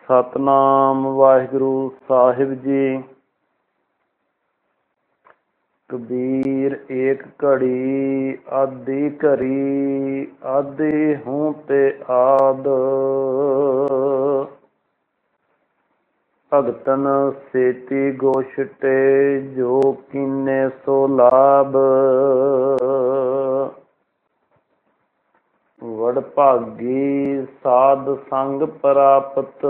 ਸਤਨਾਮ ਵਾਹਿਗੁਰੂ ਸਾਹਿਬ ਜੀ। ਕਬੀਰ ਏਕ ਘੜੀ ਆਦਿ ਘਰੀ, ਆਦਿ ਹੂੰ ਤੇ ਆਦ। ਭਗਤਨ ਸੇਤੀ ਗੋਸ਼ਟੇ, ਜੋ ਕੀਨੇ ਸੋ ਲਾਭ। ਵਡਭਾਗੀ ਸਾਧ ਸੰਗ ਪ੍ਰਾਪਤ,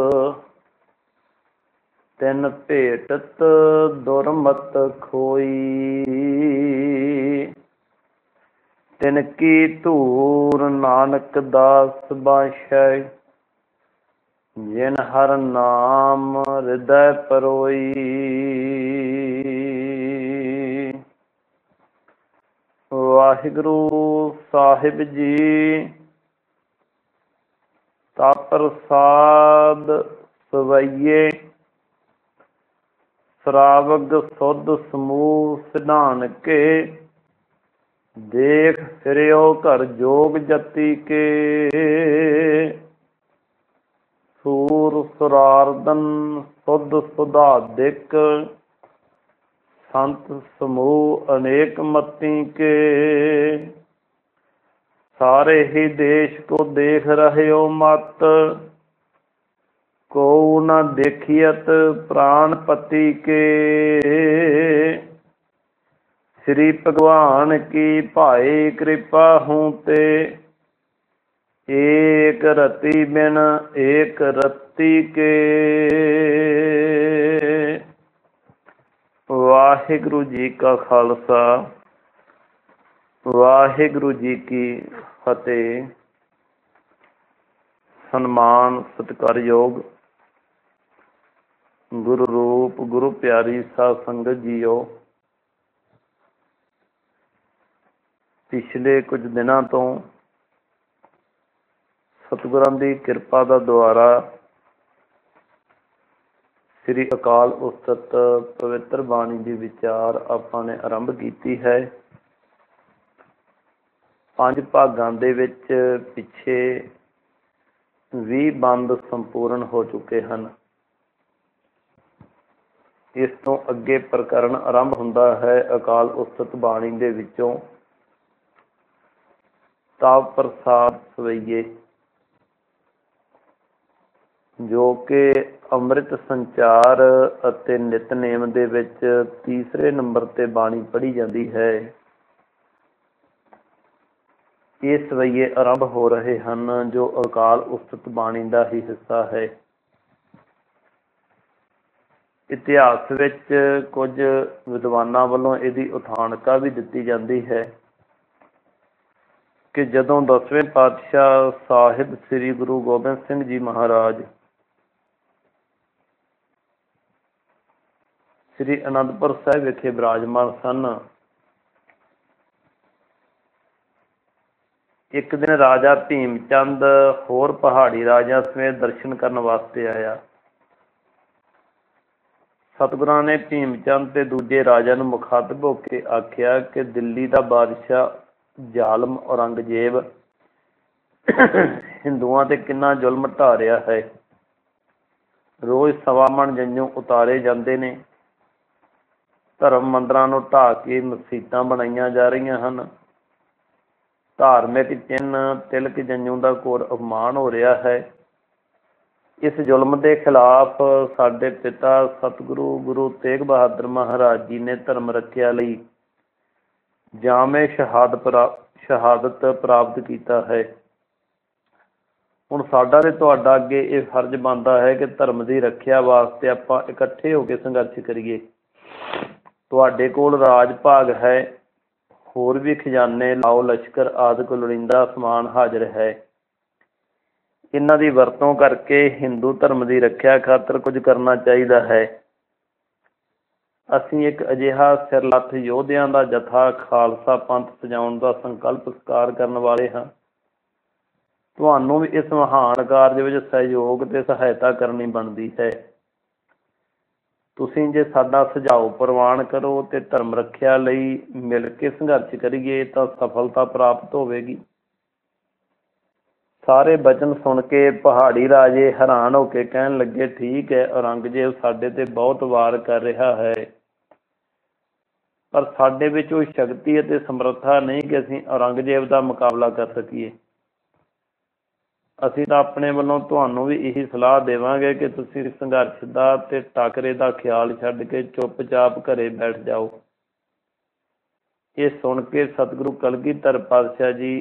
ਤਿਨ ਭੇਟਤ ਦੁਰਮਤ ਖੋਈ। ਤਿਨ ਕੀ ਧੂਰ ਨਾਨਕ ਦਾਸ ਬਾਸ਼ੈ, ਜਿਨ ਹਰਿ ਨਾਮ ਹਿਰਦੈ ਪਰੋਈ। ਵਾਹਿਗੁਰੂ ਸਾਹਿਬ ਜੀ। ਤਾ ਪ੍ਰਸਾਦ ਸਵਈਏ, ਸਰਾਵਗ ਸੁਧ ਸਮੂਹ ਸਿਧਾਨ ਕੇ। ਦੇਖ ਫਿਰਿਓ ਘਰ ਜੋਗ ਜਤੀ ਕੇ, ਸੂਰ ਸੁਰਾਰਦਨ ਸੁਧ ਸੁਧਾਦਿਕ। ਸੰਤ ਸਮੂਹ ਅਨੇਕ ਮਤੀ ਕੇ, ਸਾਰੇ ਹੀ ਦੇਸ਼ ਕੋ ਦੇਖ ਰਹਿਓ ਮਤ। ਕੋ ਨ ਦੇਖੀਅਤ ਪ੍ਰਾਨ ਪਤੀ ਕੇ, ਸ੍ਰੀ ਭਗਵਾਨ ਕੀ ਭਾਈ ਕਿਰਪਾ ਹੂੰ ਤੇ। ਏਕ ਰਤੀ ਬਿਨ ਏਕ ਰਤੀ ਕੇ। ਵਾਹਿਗੁਰੂ ਜੀ ਕਾ ਖਾਲਸਾ, ਵਾਹਿਗੁਰੂ ਜੀ ਕੀ ਫਤਿਹ। ਸਨਮਾਨ ਸਤਿਕਾਰਯੋਗ ਗੁਰੂ ਰੂਪ ਗੁਰੂ ਪਿਆਰੀ ਸਾਧ ਸੰਗਤ ਜੀਓ, ਪਿਛਲੇ ਕੁਝ ਦਿਨਾਂ ਤੋਂ ਸਤਿਗੁਰਾਂ ਦੀ ਕਿਰਪਾ ਦਾ ਦੁਆਰਾ ਸ੍ਰੀ ਅਕਾਲ ਉਸਤਤ ਪਵਿੱਤਰ ਬਾਣੀ ਦੀ ਵਿਚਾਰ ਆਪਾਂ ਨੇ ਆਰੰਭ ਕੀਤੀ ਹੈ। 5 ਭਾਗਾਂ ਦੇ ਵਿੱਚ ਪਿੱਛੇ 20 ਬੰਦ ਸੰਪੂਰਨ ਹੋ ਚੁੱਕੇ ਹਨ। ਇਸ ਤੋਂ ਅੱਗੇ ਪ੍ਰਕਰਨ ਆਰੰਭ ਹੁੰਦਾ ਹੈ ਅਕਾਲ ਉਸਤਤ ਬਾਣੀ ਦੇ ਵਿੱਚੋਂ। ਤਾਵ ਪ੍ਰਸਾਦ ਸਵਈਏ, ਜੋ ਕਿ ਅੰਮ੍ਰਿਤ ਸੰਚਾਰ ਅਤੇ ਨਿਤਨੇਮ ਦੇ ਵਿੱਚ ਤੀਸਰੇ ਨੰਬਰ ਤੇ ਬਾਣੀ ਪੜ੍ਹੀ ਜਾਂਦੀ ਹੈ। ਇਹ ਸਵਈਏ ਆਰੰਭ ਹੋ ਰਹੇ ਹਨ, ਜੋ ਅਕਾਲ ਉਸਤਤ ਬਾਣੀ ਦਾ ਹੀ ਹਿੱਸਾ ਹੈ। ਇਤਿਹਾਸ ਵਿੱਚ ਕੁਝ ਵਿਦਵਾਨਾਂ ਵੱਲੋਂ ਇਹਦੀ ਉਥਾਣਕਾ ਵੀ ਦਿੱਤੀ ਜਾਂਦੀ ਹੈ ਕਿ ਜਦੋਂ 10ਵੇਂ ਪਾਤਸ਼ਾਹ ਸਾਹਿਬ ਸ੍ਰੀ ਗੁਰੂ ਗੋਬਿੰਦ ਸਿੰਘ ਜੀ ਮਹਾਰਾਜ ਸ੍ਰੀ ਅਨੰਦਪੁਰ ਸਾਹਿਬ ਵਿਖੇ ਬਿਰਾਜਮਾਨ ਸਨ, ਇੱਕ ਦਿਨ ਰਾਜਾ ਭੀਮ ਚੰਦ ਹੋਰ ਪਹਾੜੀ ਰਾਜਿਆਂ ਸਮੇਤ ਦਰਸ਼ਨ ਕਰਨ ਵਾਸਤੇ ਆਇਆ। ਸਤਿਗੁਰਾਂ ਨੇ ਭੀਮ ਚੰਦ ਤੇ ਦੂਜੇ ਰਾਜਿਆਂ ਨੂੰ ਮੁਖਾਤਬ ਹੋ ਕੇ ਆਖਿਆ ਕਿ ਦਿੱਲੀ ਦਾ ਬਾਦਸ਼ਾਹ ਜ਼ਾਲਮ ਔਰੰਗਜ਼ੇਬ ਹਿੰਦੂਆਂ ਤੇ ਕਿੰਨਾ ਜ਼ੁਲਮ ਢਾ ਰਿਹਾ ਹੈ। ਰੋਜ਼ 1.25 ਮਣ ਜੰਝੂ ਉਤਾਰੇ ਜਾਂਦੇ ਨੇ। ਧਰਮ ਮੰਦਰਾਂ ਨੂੰ ਢਾਹ ਕੇ ਮਸੀਤਾਂ ਬਣਾਈਆਂ ਜਾ ਰਹੀਆਂ ਹਨ। ਧਾਰਮਿਕ ਚਿੰਨ੍ਹ ਤਿਲਕ ਜੰਝੂ ਦਾ ਘੋਰ ਅਪਮਾਨ ਹੋ ਰਿਹਾ ਹੈ। ਇਸ ਜ਼ੁਲਮ ਦੇ ਖਿਲਾਫ ਸਾਡੇ ਪਿਤਾ ਸਤਿਗੁਰੂ ਗੁਰੂ ਤੇਗ ਬਹਾਦਰ ਮਹਾਰਾਜ ਜੀ ਨੇ ਧਰਮ ਰੱਖਿਆ ਲਈ ਜਾਮੇ ਸ਼ਹਾਦਤ ਪ੍ਰਾਪਤ ਕੀਤਾ ਹੈ। ਹੁਣ ਸਾਡਾ ਤੇ ਤੁਹਾਡਾ ਅੱਗੇ ਇਹ ਫਰਜ਼ ਬਣਦਾ ਹੈ ਕਿ ਧਰਮ ਦੀ ਰੱਖਿਆ ਵਾਸਤੇ ਆਪਾਂ ਇਕੱਠੇ ਹੋ ਕੇ ਸੰਘਰਸ਼ ਕਰੀਏ। ਤੁਹਾਡੇ ਕੋਲ ਰਾਜ ਭਾਗ ਹੈ, ਹੋਰ ਵੀ ਖਜ਼ਾਨੇ, ਲਾਓ ਲਸ਼ਕਰ ਆਦਿ ਲੋੜੀਂਦਾ ਸਮਾਨ ਹਾਜ਼ਰ ਹੈ। ਇਹਨਾਂ ਦੀ ਵਰਤੋਂ ਕਰਕੇ ਹਿੰਦੂ ਧਰਮ ਦੀ ਰੱਖਿਆ ਖਾਤਰ ਕੁਝ ਕਰਨਾ ਚਾਹੀਦਾ ਹੈ। ਅਸੀਂ ਇੱਕ ਅਜਿਹਾ ਸਿਰਲੱਥ ਯੋਧਿਆਂ ਦਾ ਜਥਾ ਖਾਲਸਾ ਪੰਥ ਸਜਾਉਣ ਦਾ ਸੰਕਲਪ ਸਾਕਾਰ ਕਰਨ ਵਾਲੇ ਹਾਂ। ਤੁਹਾਨੂੰ ਵੀ ਇਸ ਮਹਾਨ ਕਾਰਜ ਵਿੱਚ ਸਹਿਯੋਗ ਤੇ ਸਹਾਇਤਾ ਕਰਨੀ ਬਣਦੀ ਹੈ। ਤੁਸੀਂ ਜੇ ਸਾਡਾ ਸੁਝਾਅ ਪ੍ਰਵਾਨ ਕਰੋ ਤੇ ਧਰਮ ਰੱਖਿਆ ਲਈ ਮਿਲ ਕੇ ਸੰਘਰਸ਼ ਕਰੀਏ ਤਾਂ ਸਫਲਤਾ ਪ੍ਰਾਪਤ ਹੋਵੇਗੀ। ਸਾਰੇ ਬਚਨ ਸੁਣ ਕੇ ਪਹਾੜੀ ਰਾਜੇ ਹੈਰਾਨ ਹੋ ਕੇ ਕਹਿਣ ਲੱਗੇ, ਠੀਕ ਹੈ, ਔਰੰਗਜ਼ੇਬ ਸਾਡੇ ਤੇ ਬਹੁਤ ਵਾਰ ਕਰ ਰਿਹਾ ਹੈ, ਪਰ ਸਾਡੇ ਵਿੱਚ ਉਹ ਸ਼ਕਤੀ ਅਤੇ ਸਮਰੱਥਾ ਨਹੀਂ ਕਿ ਅਸੀਂ ਔਰੰਗਜ਼ੇਬ ਦਾ ਮੁਕਾਬਲਾ ਕਰ ਸਕੀਏ। ਅਸੀਂ ਤਾਂ ਆਪਣੇ ਵੱਲੋਂ ਤੁਹਾਨੂੰ ਵੀ ਇਹੀ ਸਲਾਹ ਦੇਵਾਂਗੇ ਕਿ ਤੁਸੀਂ ਸੰਘਰਸ਼ ਦਾ ਤੇ ਟਾਕਰੇ ਦਾ ਖਿਆਲ ਛੱਡ ਕੇ ਚੁੱਪਚਾਪ ਘਰੇ ਬੈਠ ਜਾਓ। ਇਹ ਸੁਣ ਕੇ ਸਤਿਗੁਰੂ ਕਲਗੀਧਰ ਪਾਤਸ਼ਾਹ ਜੀ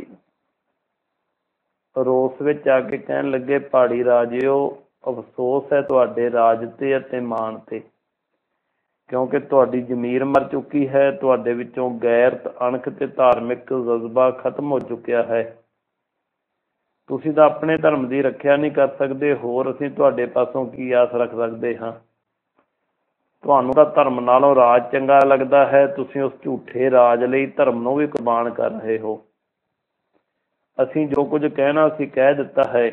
ਰੋਸ ਵਿੱਚ ਆ ਕੇ ਕਹਿਣ ਲੱਗੇ, ਪਹਾੜੀ ਰਾਜਿਓ, ਅਫਸੋਸ ਹੈ ਤੁਹਾਡੇ ਰਾਜ ਤੇ ਅਤੇ ਮਾਣ ਤੇ, ਕਿਉਂਕਿ ਤੁਹਾਡੀ ਜ਼ਮੀਰ ਮਰ ਚੁੱਕੀ ਹੈ, ਤੁਹਾਡੇ ਵਿੱਚੋਂ ਗੈਰਤ, ਅਣਖ ਤੇ ਧਾਰਮਿਕ ਜਜ਼ਬਾ ਖਤਮ ਹੋ ਚੁੱਕਿਆ ਹੈ। ਤੁਸੀਂ ਤਾਂ ਆਪਣੇ ਧਰਮ ਦੀ ਰੱਖਿਆ ਨਹੀਂ ਕਰ ਸਕਦੇ, ਹੋਰ ਅਸੀਂ ਤੁਹਾਡੇ ਪਾਸੋਂ ਕੀ ਆਸ ਰੱਖ ਸਕਦੇ ਹਾਂ। ਤੁਹਾਨੂੰ ਤਾਂ ਧਰਮ ਨਾਲੋਂ ਰਾਜ ਚੰਗਾ ਲੱਗਦਾ ਹੈ, ਤੁਸੀਂ ਉਸ ਝੂਠੇ ਰਾਜ ਲਈ ਧਰਮ ਨੂੰ ਵੀ ਕੁਰਬਾਨ ਕਰ ਰਹੇ ਹੋ। ਅਸੀਂ ਜੋ ਕੁਝ ਕਹਿਣਾ ਸੀ ਕਹਿ ਦਿੱਤਾ ਹੈ,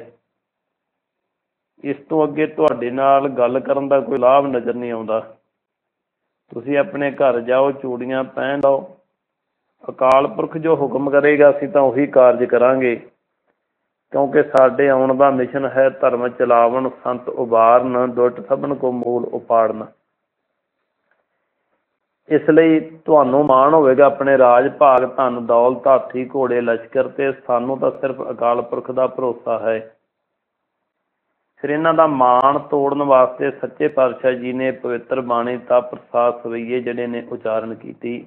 ਇਸ ਤੋਂ ਅੱਗੇ ਤੁਹਾਡੇ ਨਾਲ ਗੱਲ ਕਰਨ ਦਾ ਕੋਈ ਲਾਭ ਨਜ਼ਰ ਨਹੀਂ ਆਉਂਦਾ। ਤੁਸੀਂ ਆਪਣੇ ਘਰ ਜਾਓ, ਚੂੜੀਆਂ ਪਹਿਨ ਲਓ, ਅਕਾਲ ਪੁਰਖ ਜੋ ਹੁਕਮ ਕਰੇਗਾ ਅਸੀਂ ਤਾਂ ਉਹੀ ਕਾਰਜ ਕਰਾਂਗੇ, ਕਿਉਂਕਿ ਸਾਡੇ ਆਉਣ ਦਾ ਮਿਸ਼ਨ ਹੈ ਧਰਮ ਚਲਾਵਣ, ਸੰਤ ਉਬਾਰਨ, ਦੁਸ਼ਟ ਸਭਨ ਕੋ ਮੂਲ ਉਪਾੜਨ। ਇਸ ਲਈ ਤੁਹਾਨੂੰ ਮਾਣ ਹੋਵੇਗਾ ਆਪਣੇ ਰਾਜ ਭਾਗ, ਧਨ ਦੌਲਤ, ਹਾਥੀ ਘੋੜੇ, ਲਸ਼ਕਰ ਤੇ, ਸਾਨੂੰ ਤਾਂ ਸਿਰਫ ਅਕਾਲ ਪੁਰਖ ਦਾ ਭਰੋਸਾ ਹੈ। ਫਿਰ ਇਹਨਾਂ ਦਾ ਮਾਣ ਤੋੜਨ ਵਾਸਤੇ ਸੱਚੇ ਪਾਤਸ਼ਾਹ ਜੀ ਨੇ ਪਵਿੱਤਰ ਬਾਣੀ ਦਾ ਪ੍ਰਸਾਦ ਸਵਈਏ ਜਿਹੜੇ ਨੇ ਉਚਾਰਨ ਕੀਤੀ।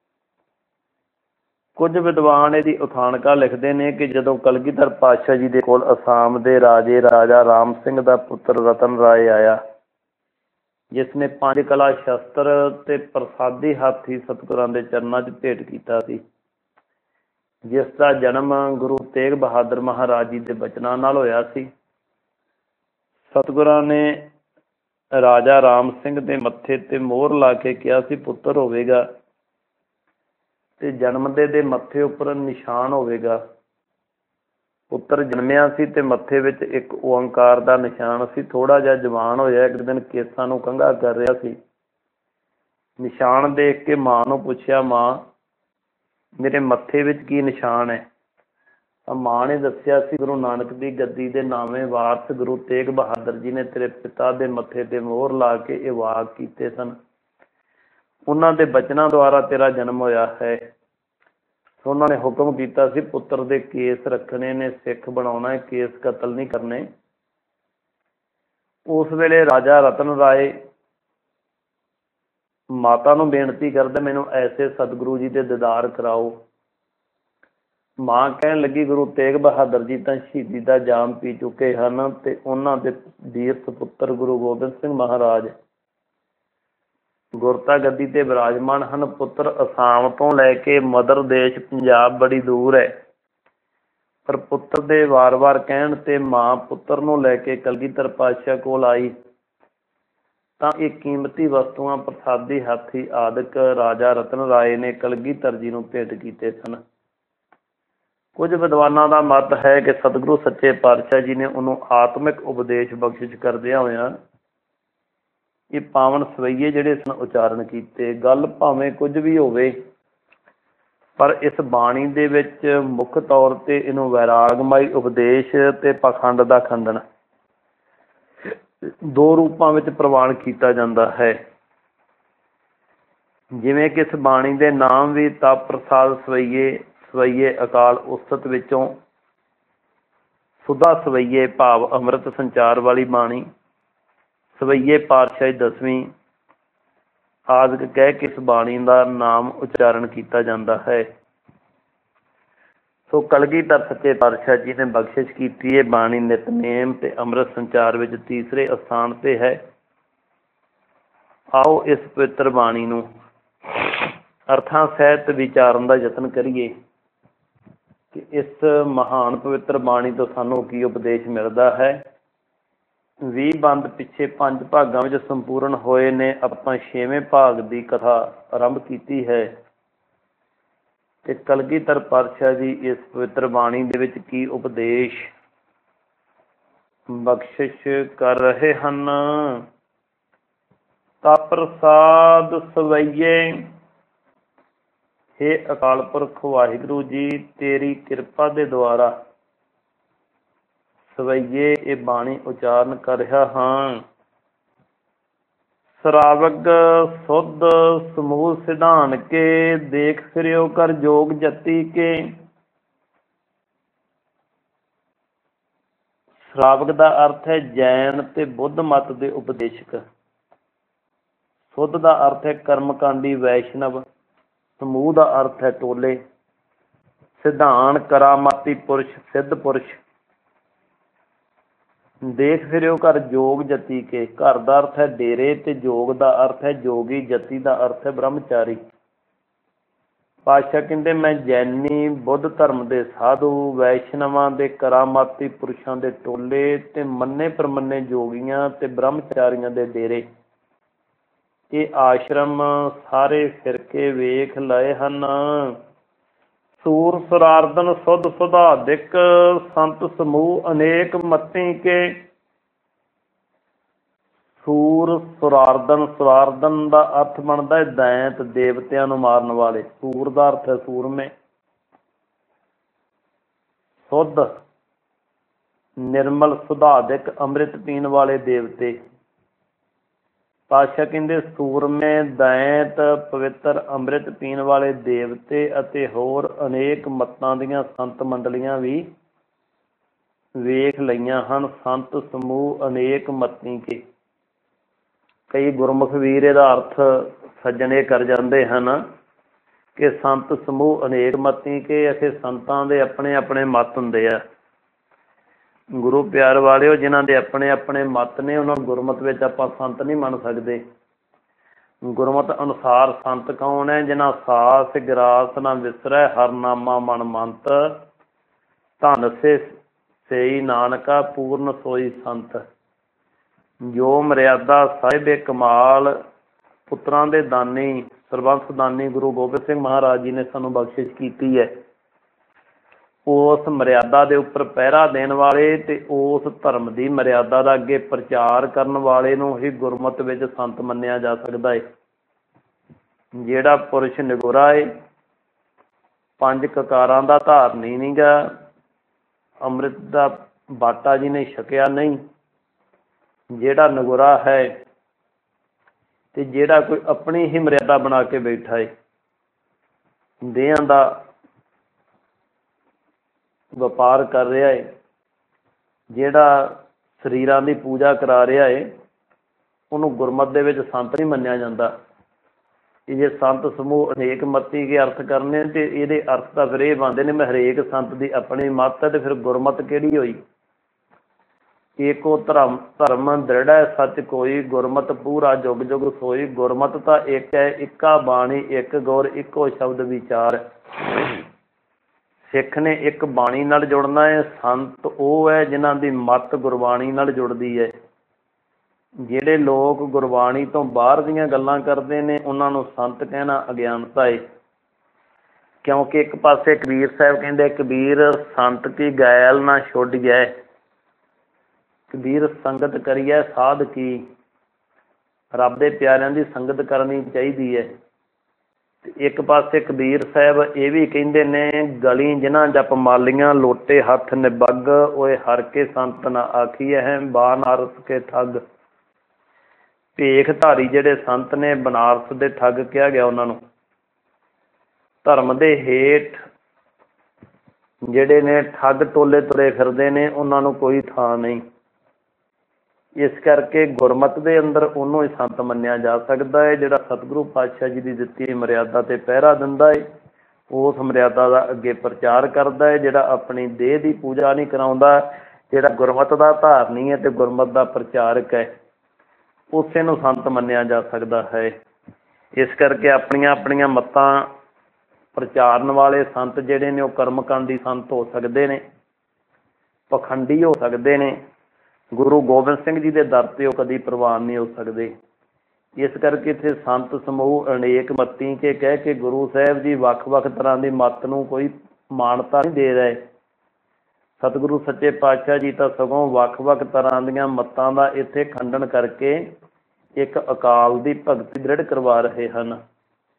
ਕੁਝ ਵਿਦਵਾਨ ਇਹਦੀ ਉਥਾਨਕਾ ਲਿਖਦੇ ਨੇ ਕਿ ਜਦੋਂ ਕਲਗੀਧਰ ਪਾਤਸ਼ਾਹ ਜੀ ਦੇ ਕੋਲ ਅਸਾਮ ਦੇ ਰਾਜੇ ਰਾਜਾ ਰਾਮ ਸਿੰਘ ਦਾ ਪੁੱਤਰ ਰਤਨ ਰਾਏ ਆਇਆ, ਜਿਸ ਨੇ 5 ਕਲਾ ਸ਼ਸਤਰ ਤੇ ਪ੍ਰਸਾਦੀ ਹਾਥੀ ਸਤਿਗੁਰਾਂ ਦੇ ਚਰਨਾਂ 'ਚ ਭੇਟ ਕੀਤਾ ਸੀ, ਜਿਸ ਦਾ ਜਨਮ ਗੁਰੂ ਤੇਗ ਬਹਾਦਰ ਮਹਾਰਾਜ ਜੀ ਦੇ ਬਚਨਾਂ ਨਾਲ ਹੋਇਆ ਸੀ। ਸਤਿਗੁਰਾਂ ਨੇ ਰਾਜਾ ਰਾਮ ਸਿੰਘ ਦੇ ਮੱਥੇ ਤੇ ਮੋਹਰ ਲਾ ਕੇ ਕਿਹਾ ਸੀ, ਪੁੱਤਰ ਹੋਵੇਗਾ ਤੇ ਜਨਮਦੇ ਦੇ ਮੱਥੇ ਉੱਪਰ ਨਿਸ਼ਾਨ ਹੋਵੇਗਾ। ਪੁੱਤਰ ਜਨਮਿਆ ਸੀ ਤੇ ਮੱਥੇ ਵਿੱਚ ਇੱਕ ਓਅੰਕਾਰ ਦਾ ਨਿਸ਼ਾਨ ਸੀ। ਥੋੜਾ ਜਿਹਾ ਜਵਾਨ ਹੋਇਆ, ਇੱਕ ਦਿਨ ਕੇਸਾਂ ਨੂੰ ਕੰਘਾ ਕਰ ਰਿਹਾ ਸੀ। ਨਿਸ਼ਾਨ ਦੇਖ ਕੇ ਮਾਂ ਨੂੰ ਪੁੱਛਿਆ, ਮਾਂ ਮੇਰੇ ਮੱਥੇ ਵਿੱਚ ਕੀ ਨਿਸ਼ਾਨ ਹੈ? ਤਾਂ ਮਾਂ ਨੇ ਦੱਸਿਆ ਸੀ, ਗੁਰੂ ਨਾਨਕ ਦੀ ਗੱਦੀ ਦੇ ਨਾਵੇਂ ਵਾਰਸ ਗੁਰੂ ਤੇਗ ਬਹਾਦਰ ਜੀ ਨੇ ਤੇਰੇ ਪਿਤਾ ਦੇ ਮੱਥੇ ਤੇ ਮੋਹਰ ਲਾ ਕੇ ਇਹ ਵਾਕ ਕੀਤੇ ਸਨ, ਉਹਨਾਂ ਦੇ ਬਚਨਾਂ ਦੁਆਰਾ ਤੇਰਾ ਜਨਮ ਹੋਇਆ ਹੈ। ਉਹਨਾਂ ਨੇ ਹੁਕਮ ਕੀਤਾ ਸੀ, ਪੁੱਤਰ ਦੇ ਕੇਸ ਰੱਖਣੇ ਨੇ, ਸਿੱਖ ਬਣਾਉਣਾ ਹੈ, ਕੇਸ ਕਤਲ ਨਹੀਂ ਕਰਨੇ। ਉਸ ਵੇਲੇ ਰਾਜਾ ਰਤਨ ਰਾਏ ਮਾਤਾ ਨੂੰ ਬੇਨਤੀ ਕਰਦਾ, ਮੈਨੂੰ ਐਸੇ ਸਤਿਗੁਰੂ ਜੀ ਦੇ ਦੀਦਾਰ ਕਰਾਓ। ਮਾਂ ਕਹਿਣ ਲੱਗੀ, ਗੁਰੂ ਤੇਗ ਬਹਾਦਰ ਜੀ ਤਾਂ ਸ਼ਹੀਦੀ ਦਾ ਜਾਮ ਪੀ ਚੁੱਕੇ ਹਨ ਤੇ ਉਹਨਾਂ ਦੇ ਵੀਰ ਸਪੁੱਤਰ ਗੁਰੂ ਗੋਬਿੰਦ ਸਿੰਘ ਮਹਾਰਾਜ ਗੁਰਤਾ ਗੱਦੀ ਤੇ ਵਿਰਾਜਮਾਨ ਹਨ। ਪੁੱਤਰ ਅਸਾਮ ਤੋਂ ਲੈ ਕੇ ਮਦਰ ਦੇਸ਼ ਪੰਜਾਬ ਬੜੀ ਦੂਰ ਹੈ। ਪਰ ਪੁੱਤਰ ਦੇ ਵਾਰ-ਵਾਰ ਕਹਿਣ ਤੇ ਮਾਂ ਪੁੱਤਰ ਨੂੰ ਲੈ ਕੇ ਕਲਗੀਧਰ ਪਾਤਸ਼ਾਹ ਕੋਲ ਆਈ ਤਾਂ ਇਹ ਕੀਮਤੀ ਵਸਤੂਆਂ, ਪ੍ਰਸਾਦੀ ਹਾਥੀ ਆਦਿਕ ਰਾਜਾ ਰਤਨ ਰਾਏ ਨੇ ਕਲਗੀਧਰ ਜੀ ਨੂੰ ਭੇਟ ਕੀਤੇ ਸਨ। ਕੁਝ ਵਿਦਵਾਨਾਂ ਦਾ ਮਤ ਹੈ ਕਿ ਸਤਿਗੁਰੂ ਸੱਚੇ ਪਾਤਸ਼ਾਹ ਜੀ ਨੇ ਉਹਨੂੰ ਆਤਮਿਕ ਉਪਦੇਸ਼ ਬਖਸ਼ਿਸ਼ ਕਰਦਿਆਂ ਹੋਇਆਂ ਇਹ ਪਾਵਨ ਸਵਈਏ ਜਿਹੜੇ ਸਨ ਉਚਾਰਨ ਕੀਤੇ। ਗੱਲ ਭਾਵੇਂ ਕੁਝ ਵੀ ਹੋਵੇ, ਪਰ ਇਸ ਬਾਣੀ ਦੇ ਵਿੱਚ ਮੁੱਖ ਤੌਰ ਤੇ ਇਹਨੂੰ ਵੈਰਾਗਮਈ ਉਪਦੇਸ਼ ਤੇ ਪਾਖੰਡ ਦਾ ਖੰਡਨ ਦੋ ਰੂਪਾਂ ਵਿੱਚ ਪ੍ਰਵਾਨ ਕੀਤਾ ਜਾਂਦਾ ਹੈ। ਜਿਵੇਂ ਕਿ ਇਸ ਬਾਣੀ ਦੇ ਨਾਮ ਵੀ ਤਪ ਪ੍ਰਸਾਦ ਸਵਈਏ, ਸਵਈਏ ਅਕਾਲ ਉਸਤਤ ਵਿੱਚੋਂ ਸੁਧਾ ਸਵਈਏ ਭਾਵ ਅੰਮ੍ਰਿਤ ਸੰਚਾਰ ਵਾਲੀ ਬਾਣੀ, ਸਵਈਏ ਪਾਤਸ਼ਾਹੀ ਦਸਵੀਂ ਆਦਿਕ ਕਹਿ ਕੇ ਇਸ ਬਾਣੀ ਦਾ ਨਾਮ ਉਚਾਰਨ ਕੀਤਾ ਜਾਂਦਾ ਹੈ। ਸੋ ਕਲਗੀਧਰ ਸੱਚੇ ਪਾਤਸ਼ਾਹ ਜੀ ਨੇ ਬਖਸ਼ਿਸ਼ ਕੀਤੀ ਹੈ। ਬਾਣੀ ਨਿਤਨੇਮ ਤੇ ਅੰਮ੍ਰਿਤ ਸੰਚਾਰ ਵਿੱਚ ਤੀਸਰੇ ਅਸਥਾਨ ਤੇ ਹੈ। ਆਓ ਇਸ ਪਵਿੱਤਰ ਬਾਣੀ ਨੂੰ ਅਰਥਾਂ ਸਹਿਤ ਵਿਚਾਰਨ ਦਾ ਯਤਨ ਕਰੀਏ ਕਿ ਇਸ ਮਹਾਨ ਪਵਿੱਤਰ ਬਾਣੀ ਤੋਂ ਸਾਨੂੰ ਕੀ ਉਪਦੇਸ਼ ਮਿਲਦਾ ਹੈ। 20 ਬੰਦ ਪਿੱਛੇ 5 ਭਾਗਾਂ ਵਿੱਚ ਸੰਪੂਰਨ ਹੋਏ ਨੇ। ਆਪਾਂ 6ਵੇਂ ਭਾਗ ਦੀ ਕਥਾ ਆਰੰਭ ਕੀਤੀ ਹੈ ਕਿ ਕਲਗੀਧਰ ਪਾਤਸ਼ਾਹ ਜੀ ਇਸ ਪਵਿੱਤਰ ਬਾਣੀ ਦੇ ਵਿੱਚ ਕੀ ਉਪਦੇਸ਼ ਬਖਸ਼ਿਸ਼ ਕਰ ਰਹੇ ਹਨ। ਤਪ ਪ੍ਰਸਾਦ ਸਵਈਏ, ਹੇ ਅਕਾਲ ਪੁਰਖ ਵਾਹਿਗੁਰੂ ਜੀ, ਤੇਰੀ ਕਿਰਪਾ ਦੇ ਦੁਆਰਾ ਸਵਈਏ ਇਹ ਬਾਣੀ ਉਚਾਰਨ ਕਰ ਰਿਹਾ ਹਾਂ। ਸਰਾਵਗ ਸੁਧ ਸਮੂਹ ਸਿਧਾਨ ਕੇ, ਦੇਖ ਫਿਰਿਓ ਕਰ ਜੋਗ ਜਤੀ ਕੇ। ਸ਼ਰਾਵਕ ਦਾ ਅਰਥ ਹੈ ਜੈਨ ਤੇ ਬੁੱਧ ਮਤ ਦੇ ਉਪਦੇਸ਼ਕ। ਸੁਧ ਦਾ ਅਰਥ ਹੈ ਕਰਮਕਾਂਡੀ ਵੈਸ਼ਨਵ। ਸਮੂਹ ਦਾ ਅਰਥ ਹੈ ਟੋਲੇ। ਸਿਧਾਨ ਕਰਾਮਾਤੀ ਪੁਰਸ਼, ਸਿੱਧ ਪੁਰਸ਼। ਦੇਖ ਫਿਰਿਓ ਘਰ ਜੋਗ ਜਤੀ ਕੇ, ਘਰ ਦਾ ਅਰਥ ਹੈ ਡੇਰੇ ਤੇ ਜੋਗ ਦਾ ਅਰਥ ਹੈ ਜੋਗੀ, ਜਤੀ ਦਾ ਅਰਥ ਹੈ ਬ੍ਰਹਮਚਾਰੀ। ਪਾਤਸ਼ਾਹ ਕਹਿੰਦੇ ਮੈਂ ਜੈਨੀ ਬੁੱਧ ਧਰਮ ਦੇ ਸਾਧੂ, ਵੈਸ਼ਨਵਾਂ ਦੇ ਕਰਾਮਾਤੀ ਪੁਰਸ਼ਾਂ ਦੇ ਟੋਲੇ ਤੇ ਮੰਨੇ ਪ੍ਰਮੰਨੇ ਜੋਗੀਆਂ ਤੇ ਬ੍ਰਹਮਚਾਰੀਆਂ ਦੇ ਡੇਰੇ, ਇਹ ਆਸ਼ਰਮ ਸਾਰੇ ਫਿਰ ਕੇ ਵੇਖ ਲਏ ਹਨ। ਸੂਰ ਸੁਰਾਰਦਨ ਸੁਧ ਸੁਧਾਦਿਕ, ਸੰਤ ਸਮੂਹ ਅਨੇਕ ਮਤੀ ਕੇ। ਸੂਰ ਸੁਰਾਰਦਨ, ਸੁਰਾਰਦਨ ਦਾ ਅਰਥ ਬਣਦਾ ਹੈ ਦੈਂਤ, ਦੇਵਤਿਆਂ ਨੂੰ ਮਾਰਨ ਵਾਲੇ। ਸੂਰ ਦਾ ਅਰਥ ਹੈ ਸੂਰਮੇ। ਸੁਧ ਨਿਰਮਲ, ਸੁਧਾਦਿਕ ਅੰਮ੍ਰਿਤ ਪੀਣ ਵਾਲੇ ਦੇਵਤੇ। ਪਾਤਸ਼ਾਹ ਕਹਿੰਦੇ ਸੂਰਮੇ, ਦੈਂਤ, ਪਵਿੱਤਰ ਅੰਮ੍ਰਿਤ ਪੀਣ ਵਾਲੇ ਦੇਵਤੇ ਅਤੇ ਹੋਰ ਅਨੇਕ ਮਤਾਂ ਦੀਆਂ ਸੰਤ ਮੰਡਲੀਆਂ ਵੀ ਵੇਖ ਲਈਆਂ ਹਨ। ਸੰਤ ਸਮੂਹ ਅਨੇਕ ਮਤੀ ਕੇ। ਕਈ ਗੁਰਮੁਖ ਵੀਰ ਇਹਦਾ ਅਰਥ ਸੱਜਣੇ ਕਰ ਜਾਂਦੇ ਹਨ ਕਿ ਸੰਤ ਸਮੂਹ ਅਨੇਕ ਮਤੀ ਕੇ, ਅਤੇ ਸੰਤਾਂ ਦੇ ਆਪਣੇ ਆਪਣੇ ਮਤ ਹੁੰਦੇ ਆ। ਗੁਰੂ ਪਿਆਰ ਵਾਲਿਓ, ਜਿਨ੍ਹਾਂ ਦੇ ਆਪਣੇ ਆਪਣੇ ਮਤ ਨੇ ਉਹਨਾਂ ਨੂੰ ਗੁਰਮਤ ਵਿੱਚ ਆਪਾਂ ਸੰਤ ਨਹੀਂ ਮੰਨ ਸਕਦੇ। ਗੁਰਮਤ ਅਨੁਸਾਰ ਸੰਤ ਕੌਣ ਹੈ? ਜਿਨ੍ਹਾਂ ਸਾਸ ਗਿਰਾਸ ਨਾ ਵਿਸਰੈ, ਹਰਨਾਮਾ ਮਨ ਮੰਤ, ਧਨ ਸੇਈ ਨਾਨਕਾ ਪੂਰਨ ਸੋਈ ਸੰਤ। ਜੋ ਮਰਿਆਦਾ ਸਾਹਿਬੇ ਕਮਾਲ, ਪੁੱਤਰਾਂ ਦੇ ਦਾਨੀ, ਸਰਬੰਸ ਦਾਨੀ ਗੁਰੂ ਗੋਬਿੰਦ ਸਿੰਘ ਮਹਾਰਾਜ ਜੀ ਨੇ ਸਾਨੂੰ ਬਖਸ਼ਿਸ਼ ਕੀਤੀ ਹੈ, ਉਸ ਮਰਿਆਦਾ ਦੇ ਉੱਪਰ ਪਹਿਰਾ ਦੇਣ ਵਾਲੇ ਤੇ ਉਸ ਧਰਮ ਦੀ ਮਰਿਆਦਾ ਦਾ ਅੱਗੇ ਪ੍ਰਚਾਰ ਕਰਨ ਵਾਲੇ ਨੂੰ ਹੀ ਗੁਰਮਤ ਵਿੱਚ ਸੰਤ ਮੰਨਿਆ ਜਾ ਸਕਦਾ ਹੈ। ਜਿਹੜਾ ਪੁਰਸ਼ ਨਿਗੁਰਾ ਹੈ, ਪੰਜ ਕਕਾਰਾਂ ਦਾ ਧਾਰਨੀ ਨਹੀਂ ਗਾ, ਅੰਮ੍ਰਿਤ ਦਾ ਬਾਟਾ ਜਿਹਨੇ ਛਕਿਆ ਨਹੀਂ, ਜਿਹੜਾ ਨਿਗੁਰਾ ਹੈ ਤੇ ਜਿਹੜਾ ਕੋਈ ਆਪਣੀ ਹੀ ਮਰਿਆਦਾ ਬਣਾ ਕੇ ਬੈਠਾ ਹੈ, ਦੇਹਾਂ ਦਾ ਵਪਾਰ ਕਰ ਰਿਹਾ ਹੈ, ਜਿਹੜਾ ਸਰੀਰਾਂ ਦੀ ਪੂਜਾ ਕਰਾ ਰਿਹਾ ਹੈ, ਉਹਨੂੰ ਗੁਰਮਤ ਦੇ ਵਿੱਚ ਸੰਤ ਨਹੀਂ ਮੰਨਿਆ ਜਾਂਦਾ। ਕਿ ਜੇ ਸੰਤ ਸਮੂਹ ਅਨੇਕ ਮਤੀ ਕੇ ਅਰਥ ਕਰਨੇ ਤੇ ਇਹਦੇ ਅਰਥ ਤਾਂ ਫਿਰ ਇਹ ਬਣਦੇ ਨੇ ਮੈਂ ਹਰੇਕ ਸੰਤ ਦੀ ਆਪਣੀ ਮੱਤ ਹੈ, ਤੇ ਫਿਰ ਗੁਰਮਤ ਕਿਹੜੀ ਹੋਈ? ਏਕੋ ਧਰਮ ਧਰਮ ਦ੍ਰਿੜ ਹੈ ਸੱਚ ਕੋਈ, ਗੁਰਮਤ ਪੂਰਾ ਜੁਗ ਜੁਗ ਸੋਈ। ਗੁਰਮਤ ਤਾਂ ਇੱਕ ਹੈ, ਇੱਕਾ ਬਾਣੀ ਇੱਕ ਗੁਰ, ਇੱਕੋ ਸ਼ਬਦ ਵਿਚਾਰ। ਸਿੱਖ ਨੇ ਇੱਕ ਬਾਣੀ ਨਾਲ ਜੁੜਨਾ ਹੈ। ਸੰਤ ਉਹ ਹੈ ਜਿਨ੍ਹਾਂ ਦੀ ਮੱਤ ਗੁਰਬਾਣੀ ਨਾਲ ਜੁੜਦੀ ਹੈ। ਜਿਹੜੇ ਲੋਕ ਗੁਰਬਾਣੀ ਤੋਂ ਬਾਹਰ ਦੀਆਂ ਗੱਲਾਂ ਕਰਦੇ ਨੇ ਉਹਨਾਂ ਨੂੰ ਸੰਤ ਕਹਿਣਾ ਅਗਿਆਨਤਾ ਹੈ। ਕਿਉਂਕਿ ਇੱਕ ਪਾਸੇ ਕਬੀਰ ਸਾਹਿਬ ਕਹਿੰਦੇ, ਕਬੀਰ ਸੰਤ ਕੀ ਗੈਲ ਨਾ ਛੋਡੀਐ, ਕਬੀਰ ਸੰਗਤ ਕਰੀਏ ਸਾਧ ਕੀ। ਰੱਬ ਦੇ ਪਿਆਰਿਆਂ ਦੀ ਸੰਗਤ ਕਰਨੀ ਚਾਹੀਦੀ ਹੈ। ਤੇ ਇੱਕ ਪਾਸੇ ਕਬੀਰ ਸਾਹਿਬ ਇਹ ਵੀ ਕਹਿੰਦੇ ਨੇ, ਗਲੀ ਜਿਨ੍ਹਾਂ ਜਪ ਮਾਲੀਆਂ, ਲੋਟੇ ਹੱਥ ਨਿਬੱਗ, ਓਏ ਹਰ ਕੇ ਸੰਤ ਨਾ ਆਖੀਐ ਹੈ, ਬਾਨਾਰਸ ਕੇ ਠੱਗ। ਭੇਖ ਧਾਰੀ ਜਿਹੜੇ ਸੰਤ ਨੇ, ਬਨਾਰਸ ਦੇ ਠੱਗ ਕਿਹਾ ਗਿਆ ਉਹਨਾਂ ਨੂੰ। ਧਰਮ ਦੇ ਹੇਠ ਜਿਹੜੇ ਨੇ ਠੱਗ ਟੋਲੇ ਤੁਰੇ ਫਿਰਦੇ ਨੇ, ਉਹਨਾਂ ਨੂੰ ਕੋਈ ਥਾਂ ਨਹੀਂ। ਇਸ ਕਰਕੇ ਗੁਰਮਤ ਦੇ ਅੰਦਰ ਉਹਨੂੰ ਹੀ ਸੰਤ ਮੰਨਿਆ ਜਾ ਸਕਦਾ ਹੈ ਜਿਹੜਾ ਸਤਿਗੁਰੂ ਪਾਤਸ਼ਾਹ ਜੀ ਦੀ ਦਿੱਤੀ ਮਰਿਆਦਾ ਤੇ ਪਹਿਰਾ ਦਿੰਦਾ ਹੈ, ਉਸ ਮਰਿਆਦਾ ਦਾ ਅੱਗੇ ਪ੍ਰਚਾਰ ਕਰਦਾ ਹੈ, ਜਿਹੜਾ ਆਪਣੀ ਦੇਹ ਦੀ ਪੂਜਾ ਨਹੀਂ ਕਰਾਉਂਦਾ, ਜਿਹੜਾ ਗੁਰਮਤ ਦਾ ਧਾਰਨੀ ਹੈ ਤੇ ਗੁਰਮਤ ਦਾ ਪ੍ਰਚਾਰਕ ਹੈ, ਉਸੇ ਨੂੰ ਸੰਤ ਮੰਨਿਆ ਜਾ ਸਕਦਾ ਹੈ। ਇਸ ਕਰਕੇ ਆਪਣੀਆਂ ਆਪਣੀਆਂ ਮੱਤਾਂ ਪ੍ਰਚਾਰਨ ਵਾਲੇ ਸੰਤ ਜਿਹੜੇ ਨੇ ਉਹ ਕਰਮਕਾਂਡੀ ਸੰਤ ਹੋ ਸਕਦੇ ਨੇ, ਪਖੰਡੀ ਹੋ ਸਕਦੇ ਨੇ। ਗੁਰੂ ਗੋਬਿੰਦ ਸਿੰਘ ਜੀ ਦੇ ਦਰ 'ਤੇ ਉਹ ਕਦੀ ਪ੍ਰਵਾਨ ਨਹੀਂ ਹੋ ਸਕਦੇ। ਇਸ ਕਰਕੇ ਇੱਥੇ ਸੰਤ ਸਮੂਹ ਅਨੇਕ ਮਤੀ ਕੇ ਕਹਿ ਕੇ ਗੁਰੂ ਸਾਹਿਬ ਜੀ ਵੱਖ ਵੱਖ ਤਰ੍ਹਾਂ ਦੀ ਮੱਤ ਨੂੰ ਕੋਈ ਮਾਨਤਾ ਨਹੀਂ ਦੇ ਰਹੇ। ਸਤਿਗੁਰੂ ਸੱਚੇ ਪਾਤਸ਼ਾਹ ਜੀ ਤਾਂ ਸਗੋਂ ਵੱਖ ਵੱਖ ਤਰ੍ਹਾਂ ਦੀਆਂ ਮੱਤਾਂ ਦਾ ਇੱਥੇ ਖੰਡਨ ਕਰਕੇ ਇੱਕ ਅਕਾਲ ਦੀ ਭਗਤੀ ਦ੍ਰਿੜ ਕਰਵਾ ਰਹੇ ਹਨ।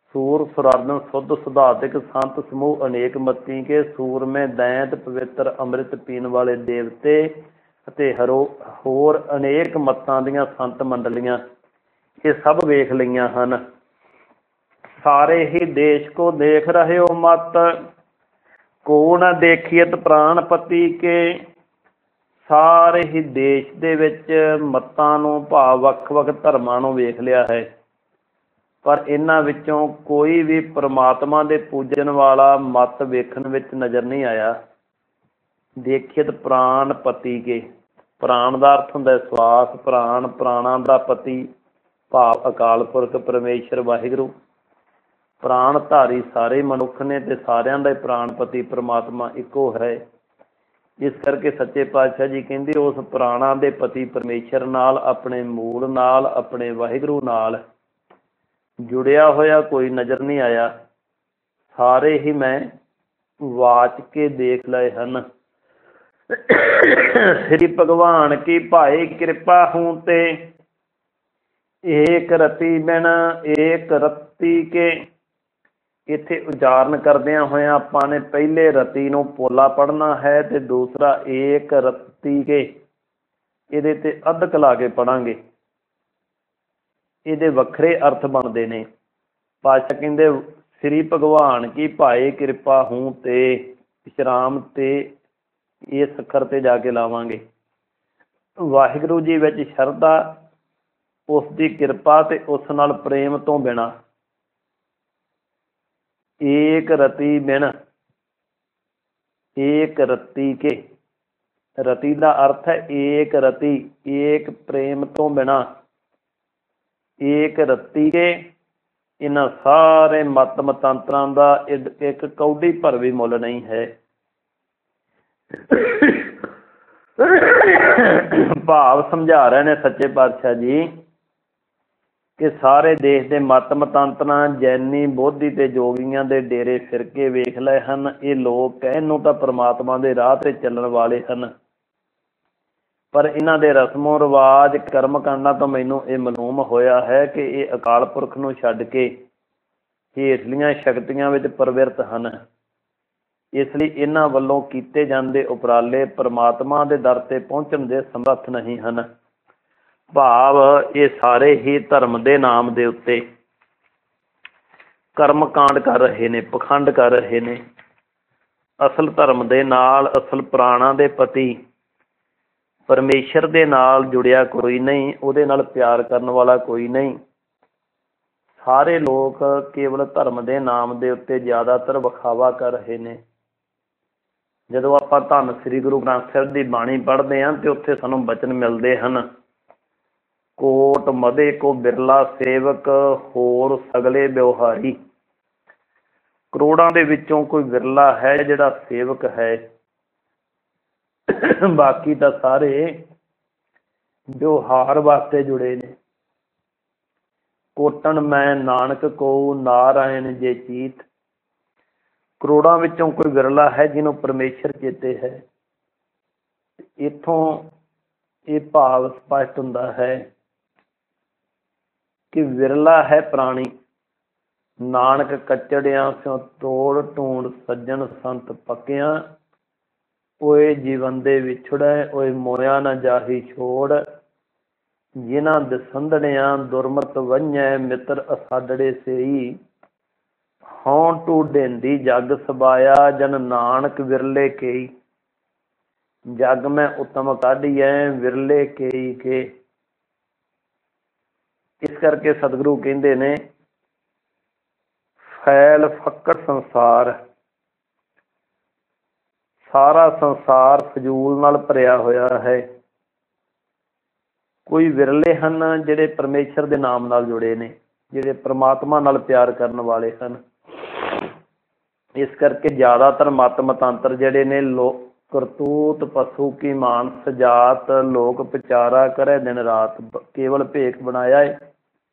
सूर सुरार्दन शुद्ध सुधातिक संत समूह अनेक मती के सूरमे दैंत पवित्र अमृत पीण वाले देवते ਅਤੇ ਹੋਰ ਅਨੇਕ ਮਤਾਂ ਦੀਆਂ ਸੰਤ ਮੰਡਲੀਆਂ ਇਹ ਸਭ ਵੇਖ ਲਈਆਂ ਹਨ। ਸਾਰੇ ਹੀ ਦੇਸ਼ ਕੋ ਦੇਖ ਰਹੇ ਹੋ ਮਤ ਕੋ ਨਾ ਦੇਖੀਅਤ ਪ੍ਰਾਣਪਤੀ ਕੇ। ਸਾਰੇ ਹੀ ਦੇਸ਼ ਦੇ ਵਿੱਚ ਮਤਾਂ ਨੂੰ ਭਾਵ ਵੱਖ ਵੱਖ ਧਰਮਾਂ ਨੂੰ ਵੇਖ ਲਿਆ ਹੈ, ਪਰ ਇਹਨਾਂ ਵਿੱਚੋਂ ਕੋਈ ਵੀ ਪ੍ਰਮਾਤਮਾ ਦੇ ਪੂਜਣ ਵਾਲਾ ਮਤ ਵੇਖਣ ਵਿੱਚ ਨਜ਼ਰ ਨਹੀਂ ਆਇਆ। ਦੇਖਿਤ ਪ੍ਰਾਣਪਤੀ ਕੇ, ਪ੍ਰਾਣ ਦਾ ਅਰਥ ਹੁੰਦਾ ਸਵਾਸ, ਪ੍ਰਾਣ ਪ੍ਰਾਣਾਂ ਦਾ ਪਤੀ ਭਾਵ ਅਕਾਲ ਪੁਰਖ ਪਰਮੇਸ਼ਰ ਵਾਹਿਗੁਰੂ। ਪ੍ਰਾਣ ਧਾਰੀ ਸਾਰੇ ਮਨੁੱਖ ਨੇ ਤੇ ਸਾਰਿਆਂ ਦਾ ਪ੍ਰਾਣਪਤੀ ਪ੍ਰਮਾਤਮਾ ਇੱਕੋ ਹੈ। ਇਸ ਕਰਕੇ ਸੱਚੇ ਪਾਤਸ਼ਾਹ ਜੀ ਕਹਿੰਦੇ ਉਸ ਪ੍ਰਾਣਾਂ ਦੇ ਪਤੀ ਪਰਮੇਸ਼ਰ ਨਾਲ, ਆਪਣੇ ਮੂਲ ਨਾਲ, ਆਪਣੇ ਵਾਹਿਗੁਰੂ ਨਾਲ ਜੁੜਿਆ ਹੋਇਆ ਕੋਈ ਨਜ਼ਰ ਨਹੀਂ ਆਇਆ। ਸਾਰੇ ਹੀ ਮੈਂ ਵਾਚ ਕੇ ਦੇਖ ਲਏ ਹਨ। ਸ੍ਰੀ ਭਗਵਾਨ ਕੀ ਭਾਈ ਕਿਰਪਾ ਹੂੰ ਤੇ ਏਕ ਰਤੀ ਬਿਨ ਏਕ ਰਤੀ ਕੇ। ਇੱਥੇ ਉਚਾਰਨ ਕਰਦਿਆਂ ਹੋਇਆਂ ਆਪਾਂ ਨੇ ਪਹਿਲੇ ਰਤੀ ਨੂੰ ਪੋਲਾ ਪੜ੍ਹਨਾ ਹੈ ਤੇ ਦੂਸਰਾ ਏਕ ਰਤੀ ਕੇ, ਇਹਦੇ ਤੇ ਅੱਧਕ ਲਾ ਕੇ ਪੜਾਂਗੇ। ਇਹਦੇ ਵੱਖਰੇ ਅਰਥ ਬਣਦੇ ਨੇ। ਪਾਤਸ਼ਾਹ ਕਹਿੰਦੇ ਸ੍ਰੀ ਭਗਵਾਨ ਕੀ ਭਾਈ ਕਿਰਪਾ ਹੂੰ ਤੇ ਵਿਸ਼ਰਾਮ ਤੇ ਇਸ ਅੱਖਰ ਤੇ ਜਾ ਕੇ ਲਾਵਾਂਗੇ। ਵਾਹਿਗੁਰੂ ਜੀ ਵਿੱਚ ਸ਼ਰਧਾ, ਉਸ ਦੀ ਕਿਰਪਾ ਤੇ ਉਸ ਨਾਲ ਪ੍ਰੇਮ ਤੋਂ ਬਿਨਾਂ। ਏਕ ਰਤੀ ਬਿਨ ਏਕ ਰਤੀ ਕੇ, ਰਤੀ ਦਾ ਅਰਥ ਹੈ ਏਕ ਰਤੀ, ਏਕ ਪ੍ਰੇਮ ਤੋਂ ਬਿਨਾਂ। ਏਕ ਰਤੀ ਕੇ, ਇਹਨਾਂ ਸਾਰੇ ਮਤ ਮਤਾਂਤਰਾਂ ਦਾ ਇੱਕ ਕੌਡੀ ਭਰ ਵੀ ਮੁੱਲ ਨਹੀਂ ਹੈ। ਭਾਵ ਸਮਝਾ ਰਹੇ ਨੇ ਸੱਚੇ ਪਾਤਸ਼ਾਹ ਜੀ ਕਿ ਸਾਰੇ ਦੇਸ਼ ਦੇ ਮਤ ਮਤਾਂਤਰਾਂ, ਜੈਨੀ, ਬੋਧੀ ਤੇ ਜੋਗੀਆਂ ਦੇ ਡੇਰੇ ਫਿਰਕੇ ਵੇਖ ਲਏ ਹਨ। ਇਹ ਲੋਕ ਕਹਿਣ ਨੂੰ ਤਾਂ ਪ੍ਰਮਾਤਮਾ ਦੇ ਰਾਹ ਤੇ ਚੱਲਣ ਵਾਲੇ ਹਨ, ਪਰ ਇਹਨਾਂ ਦੇ ਰਸਮੋ ਰਿਵਾਜ, ਕਰਮ ਕਾਂਡਾਂ ਤੋਂ ਮੈਨੂੰ ਇਹ ਮਾਲੂਮ ਹੋਇਆ ਹੈ ਕਿ ਇਹ ਅਕਾਲ ਪੁਰਖ ਨੂੰ ਛੱਡ ਕੇ ਹੇਠਲੀਆਂ ਸ਼ਕਤੀਆਂ ਵਿੱਚ ਪ੍ਰਵਿਰਤ ਹਨ। ਇਸ ਲਈ ਇਹਨਾਂ ਵੱਲੋਂ ਕੀਤੇ ਜਾਂਦੇ ਉਪਰਾਲੇ ਪ੍ਰਮਾਤਮਾ ਦੇ ਦਰ ਤੇ ਪਹੁੰਚਣ ਦੇ ਸਮਰੱਥ ਨਹੀਂ ਹਨ। ਭਾਵ ਇਹ ਸਾਰੇ ਹੀ ਧਰਮ ਦੇ ਨਾਮ ਦੇ ਉੱਤੇ ਕਰਮ ਕਾਂਡ ਕਰ ਰਹੇ ਨੇ, ਪਖੰਡ ਕਰ ਰਹੇ ਨੇ। ਅਸਲ ਧਰਮ ਦੇ ਨਾਲ, ਅਸਲ ਪ੍ਰਾਣਾਂ ਦੇ ਪਤੀ ਪਰਮੇਸ਼ਰ ਦੇ ਨਾਲ ਜੁੜਿਆ ਕੋਈ ਨਹੀਂ, ਉਹਦੇ ਨਾਲ ਪਿਆਰ ਕਰਨ ਵਾਲਾ ਕੋਈ ਨਹੀਂ। ਸਾਰੇ ਲੋਕ ਕੇਵਲ ਧਰਮ ਦੇ ਨਾਮ ਦੇ ਉੱਤੇ ਜ਼ਿਆਦਾਤਰ ਵਿਖਾਵਾ ਕਰ ਰਹੇ ਨੇ। ਜਦੋਂ ਆਪਾਂ ਧੰਨ ਸ੍ਰੀ ਗੁਰੂ ਗ੍ਰੰਥ ਸਾਹਿਬ ਦੀ ਬਾਣੀ ਪੜ੍ਹਦੇ ਹਾਂ ਤੇ ਉੱਥੇ ਸਾਨੂੰ ਬਚਨ ਮਿਲਦੇ ਹਨ, ਕੋਟ ਮਦੇ ਕੋ ਬਿਰਲਾ ਸੇਵਕ ਹੋਰ ਸਗਲੇ ਵਿਵਹਾਰੀ। ਕਰੋੜਾਂ ਦੇ ਵਿੱਚੋਂ ਕੋਈ ਵਿਰਲਾ ਹੈ ਜਿਹੜਾ ਸੇਵਕ ਹੈ, ਬਾਕੀ ਤਾਂ ਸਾਰੇ ਵਿਵਹਾਰ ਵਾਸਤੇ ਜੁੜੇ ਨੇ। ਕੋਟਣ ਮੈਂ ਨਾਨਕ ਕੋ ਨਾਰਾਇਣ ਜੇ ਚੀਤ। ਕਰੋੜਾਂ ਵਿੱਚੋਂ ਕੋਈ ਵਿਰਲਾ ਹੈ ਜਿਹਨੂੰ ਪਰਮੇਸ਼ਰ ਚੇਤੇ ਹੈ। ਇੱਥੋਂ ਇਹ ਭਾਵ ਸਪਸ਼ਟ ਹੁੰਦਾ ਹੈ ਕਿ ਵਿਰਲਾ ਹੈ ਪ੍ਰਾਣੀ। ਨਾਨਕ ਕੱਚੜਿਆਂ ਸਿਓ ਤੋੜ ਢੂੰਡ ਸੱਜਣ ਸੰਤ ਪੱਕਿਆਂ। ਓਏ ਜੀਵਨ ਦੇ ਵਿਛੜੈ ਓਏ ਮੋਇਆ ਨਾ ਜਾਹੀ ਛੋੜ। ਜਿਨ੍ਹਾਂ ਦਸੰਧੜਿਆਂ ਦੁਰਮਤ ਵੰਝੈ ਮਿੱਤਰ ਅਸਾਡੜੇ ਸੇਈ। ਹੋਂ ਢੂਡੇਂਦੀ ਜਗ ਸਬਾਇਆ ਜਨ ਨਾਨਕ ਵਿਰਲੇ ਕੇਈ। ਜਗ ਮੈਂ ਉਤਮ ਕਾਢੀਐ ਵਿਰਲੇ ਕੇਈ ਕੇ। ਇਸ ਕਰਕੇ ਸਤਿਗੁਰੂ ਕਹਿੰਦੇ ਨੇ ਫੈਲ ਫੱਕੜ ਸੰਸਾਰ, ਸਾਰਾ ਸੰਸਾਰ ਫਜ਼ੂਲ ਨਾਲ ਭਰਿਆ ਹੋਇਆ ਹੈ। ਕੋਈ ਵਿਰਲੇ ਹਨ ਜਿਹੜੇ ਪਰਮੇਸ਼ਰ ਦੇ ਨਾਮ ਨਾਲ ਜੁੜੇ ਨੇ, ਜਿਹੜੇ ਪ੍ਰਮਾਤਮਾ ਨਾਲ ਪਿਆਰ ਕਰਨ ਵਾਲੇ ਹਨ। ਇਸ ਕਰਕੇ ਜ਼ਿਆਦਾਤਰ ਮਤ ਮਤਾਂਤਰ ਜਿਹੜੇ ਨੇ ਕਰਤੂਤ ਪਸ਼ੂ ਕੀ ਮਾਨਸ ਜਾਤ ਲੋਕ ਵਿਚਾਰਾ ਕਰੇ ਦਿਨ ਰਾਤ। ਕੇਵਲ ਭੇਖ ਬਣਾਇਆ ਹੈ,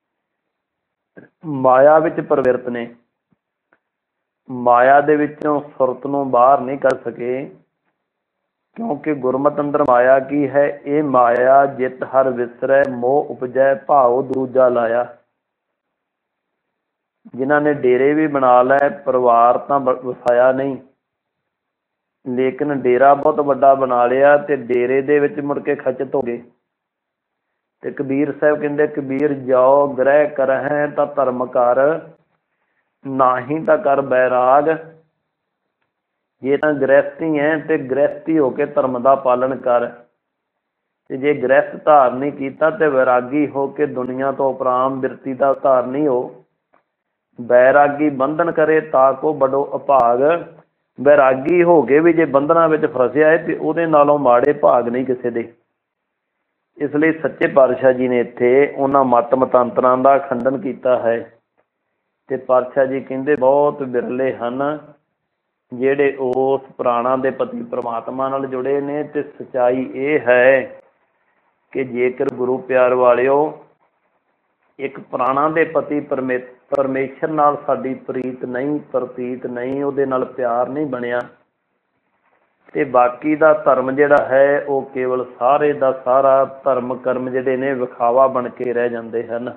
ਮਾਇਆ ਵਿੱਚ ਪ੍ਰਵਿਰਤ ਨੇ। ਮਾਇਆ ਦੇ ਵਿੱਚੋਂ ਸੁਰਤ ਨੂੰ ਬਾਹਰ ਨਹੀਂ ਕਰ ਸਕੇ, ਕਿਉਂਕਿ ਗੁਰਮਤਿ ਅੰਦਰ ਮਾਇਆ ਕੀ ਹੈ? ਇਹ ਮਾਇਆ ਜਿਤ ਹਰ ਵਿਸਰੈ ਮੋਹ ਉਪਜੈ ਭਾਉ ਦੂਜਾ ਲਾਇਆ। ਜਿਨ੍ਹਾਂ ਨੇ ਡੇਰੇ ਵੀ ਬਣਾ ਲਏ, ਪਰਿਵਾਰ ਤਾਂ ਵਸਾਇਆ ਨਹੀਂ, ਲੇਕਿਨ ਡੇਰਾ ਬਹੁਤ ਵੱਡਾ ਬਣਾ ਲਿਆ ਤੇ ਡੇਰੇ ਦੇ ਵਿੱਚ ਮੁੜ ਕੇ ਖਚਤ ਹੋ ਗਏ। ਤੇ ਕਬੀਰ ਸਾਹਿਬ ਕਹਿੰਦੇ, ਕਬੀਰ ਜਾਓ ਗ੍ਰਹਿ ਕਰਹਿ ਤਾਂ ਧਰਮ ਕਰ, ਨਾਹੀਂ ਤਾਂ ਕਰ ਬੈਰਾਗ। ਜੇ ਤਾਂ ਗ੍ਰਹਿਸਤੀ ਹੈ ਤੇ ਗ੍ਰਹਿਸਤੀ ਹੋ ਕੇ ਧਰਮ ਦਾ ਪਾਲਣ ਕਰ, ਤੇ ਜੇ ਗ੍ਰਹਿਸਤ ਧਾਰਨ ਨਹੀਂ ਕੀਤਾ ਤੇ ਵੈਰਾਗੀ ਹੋ ਕੇ ਦੁਨੀਆ ਤੋਂ ਉਪਰਾਮ ਬਿਰਤੀ ਦਾ ਧਾਰਨੀ ਹੋ। ਬੈਰਾਗੀ ਬੰਧਨ ਕਰੇ ਤਾਂ ਕੋ ਬੜੋ ਅਭਾਗ। ਵੈਰਾਗੀ ਹੋ ਕੇ ਵੀ ਜੇ ਬੰਧਨਾਂ ਵਿੱਚ ਫਸਿਆ ਹੈ ਤੇ ਉਹਦੇ ਨਾਲੋਂ ਮਾੜੇ ਭਾਗ ਨਹੀਂ ਕਿਸੇ ਦੇ। ਇਸ ਲਈ ਸੱਚੇ ਪਾਤਸ਼ਾਹ ਜੀ ਨੇ ਇੱਥੇ ਉਹਨਾਂ ਮਤ ਮਤਾਂਤਰਾਂ ਦਾ ਖੰਡਨ ਕੀਤਾ ਹੈ। ਤੇ ਪਾਤਸ਼ਾਹ ਜੀ ਕਹਿੰਦੇ ਬਹੁਤ ਬਿਰਲੇ ਹਨ ਜਿਹੜੇ ਉਸ ਪ੍ਰਾਣਾਂ ਦੇ ਪਤੀ ਪ੍ਰਮਾਤਮਾ ਨਾਲ ਜੁੜੇ ਨੇ। ਤੇ ਸੱਚਾਈ ਇਹ ਹੈ ਕਿ ਜੇਕਰ ਗੁਰੂ ਪਿਆਰ ਵਾਲਿਓ ਇੱਕ ਪ੍ਰਾਣਾਂ ਦੇ ਪਤੀ ਪਰਮੇਸ਼ਰ ਨਾਲ ਸਾਡੀ ਪ੍ਰੀਤ ਨਹੀਂ, ਪ੍ਰਤੀਤ ਨਹੀਂ, ਉਹਦੇ ਨਾਲ ਪਿਆਰ ਨਹੀਂ ਬਣਿਆ, ਤੇ ਬਾਕੀ ਦਾ ਧਰਮ ਜਿਹੜਾ ਹੈ ਉਹ ਕੇਵਲ ਸਾਰੇ ਦਾ ਸਾਰਾ ਧਰਮ ਕਰਮ ਜਿਹੜੇ ਨੇ ਵਿਖਾਵਾ ਬਣ ਕੇ ਰਹਿ ਜਾਂਦੇ ਹਨ।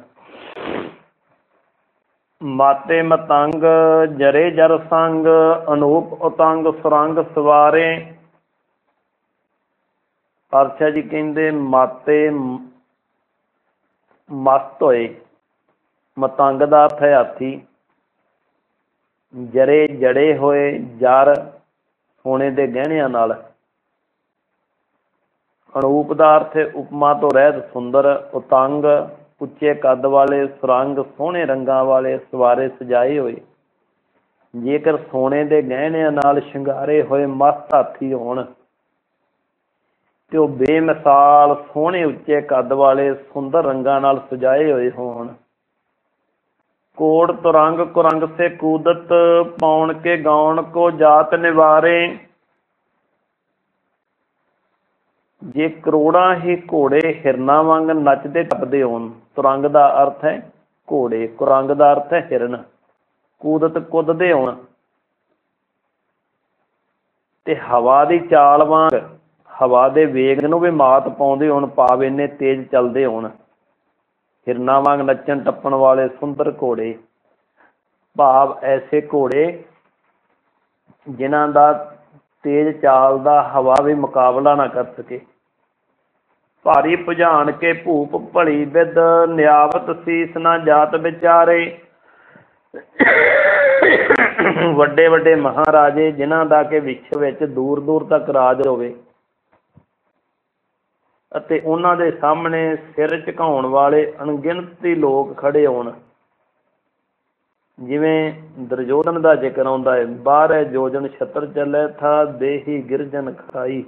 ਮਾਤੇ ਮਤੰਗ ਜਰੇ ਜਰ ਸੰਗ, ਅਨੂਪ ਉਤੰਗ ਸੁਰੰਗ ਸਵਾਰੇ। ਪਾਤਸ਼ਾਹ ਜੀ ਕਹਿੰਦੇ ਮਾਤੇ ਮਸਤ ਹੋਏ, ਮਤੰਗ ਦਾ ਅਰਥ ਹੈ ਹਾਥੀ, ਜਰੇ ਜੜੇ ਹੋਏ, ਜਰ ਸੋਨੇ ਦੇ ਗਹਿਣਿਆਂ ਨਾਲ, ਅਨੂਪ ਦਾ ਅਰਥ ਹੈ ਉਪਮਾ ਤੋਂ ਰਹਿਤ ਸੁੰਦਰ, ਉਤੰਗ ਉੱਚੇ ਕੱਦ ਵਾਲੇ, ਸੁਰੰਗ ਸੋਹਣੇ ਰੰਗਾਂ ਵਾਲੇ, ਸਵਾਰੇ ਸਜਾਏ ਹੋਏ। ਜੇਕਰ ਸੋਨੇ ਦੇ ਗਹਿਣਿਆਂ ਨਾਲ ਸ਼ਿੰਗਾਰੇ ਹੋਏ ਮਸਤ ਹਾਥੀ ਹੋਣ ਤੇ ਉਹ ਬੇਮਿਸਾਲ ਸੋਹਣੇ ਉੱਚੇ ਕੱਦ ਵਾਲੇ ਸੁੰਦਰ ਰੰਗਾਂ ਨਾਲ ਸਜਾਏ ਹੋਏ ਹੋਣ। ਕੋੜ ਤੁਰੰਗ ਕੁਰੰਗ ਸੇ ਕੂਦਤ, ਪਾਉਣ ਕੇ ਗਾਉਣ ਕੋ ਜਾਤ ਨਿਵਾਰੇ। ਜੇ ਕਰੋੜਾਂ ਹੀ ਘੋੜੇ ਹਿਰਨਾਂ ਵਾਂਗ ਨੱਚਦੇ ਟੱਪਦੇ ਹੋਣ। ਤੁਰੰਗ ਦਾ ਅਰਥ ਹੈ ਘੋੜੇ, ਕੁਰੰਗ ਦਾ ਅਰਥ ਹੈ ਹਿਰਨ। ਕੂਦਤ ਕੁੱਦਦੇ ਹੋਣ ਤੇ ਹਵਾ ਦੀ ਚਾਲ ਵਾਂਗ ਹਵਾ ਦੇ ਵੇਗ ਨੂੰ ਵੀ ਮਾਤ ਪਾਉਂਦੇ ਹੋਣ, ਭਾਵ ਇੰਨੇ ਤੇਜ਼ ਚੱਲਦੇ ਹੋਣ। ਹਿਰਨਾਂ ਵਾਂਗ ਨੱਚਣ ਟੱਪਣ ਵਾਲੇ ਸੁੰਦਰ ਘੋੜੇ, ਭਾਵ ਐਸੇ ਘੋੜੇ ਜਿਨ੍ਹਾਂ ਦਾ ਤੇਜ਼ ਚਾਲ ਦਾ ਹਵਾ ਵੀ ਮੁਕਾਬਲਾ ਨਾ ਕਰ ਸਕੇ। ਭਾਰੀ ਭੁਜਾਨ ਕੇ ਭੂਪ ਭਲੀ ਵਿਦ, ਨਿਆਵਤ ਸੀਸ ਨਾ ਜਾਤ ਵਿਚਾਰੇ। ਵੱਡੇ ਵੱਡੇ ਮਹਾਰਾਜੇ ਜਿਨ੍ਹਾਂ ਦਾ ਕਿ ਵਿਸ਼ਵ ਵਿੱਚ ਦੂਰ ਦੂਰ ਤੱਕ ਰਾਜ ਹੋਵੇ ਅਤੇ ਉਹਨਾਂ ਦੇ ਸਾਹਮਣੇ ਸਿਰ ਝੁਕਾਉਣ ਵਾਲੇ ਅਣਗਿਣਤੀ ਲੋਕ ਖੜੇ ਹੋਣ। ਜਿਵੇਂ ਦੁਰਯੋਧਨ ਦਾ ਜ਼ਿਕਰ ਆਉਂਦਾ ਹੈ, 12 ਜੋਜਨ ਛਤਰ ਚੱਲੇ ਥਾ, ਦੇਹੀ ਗਿਰਜਨ ਖਾਈ।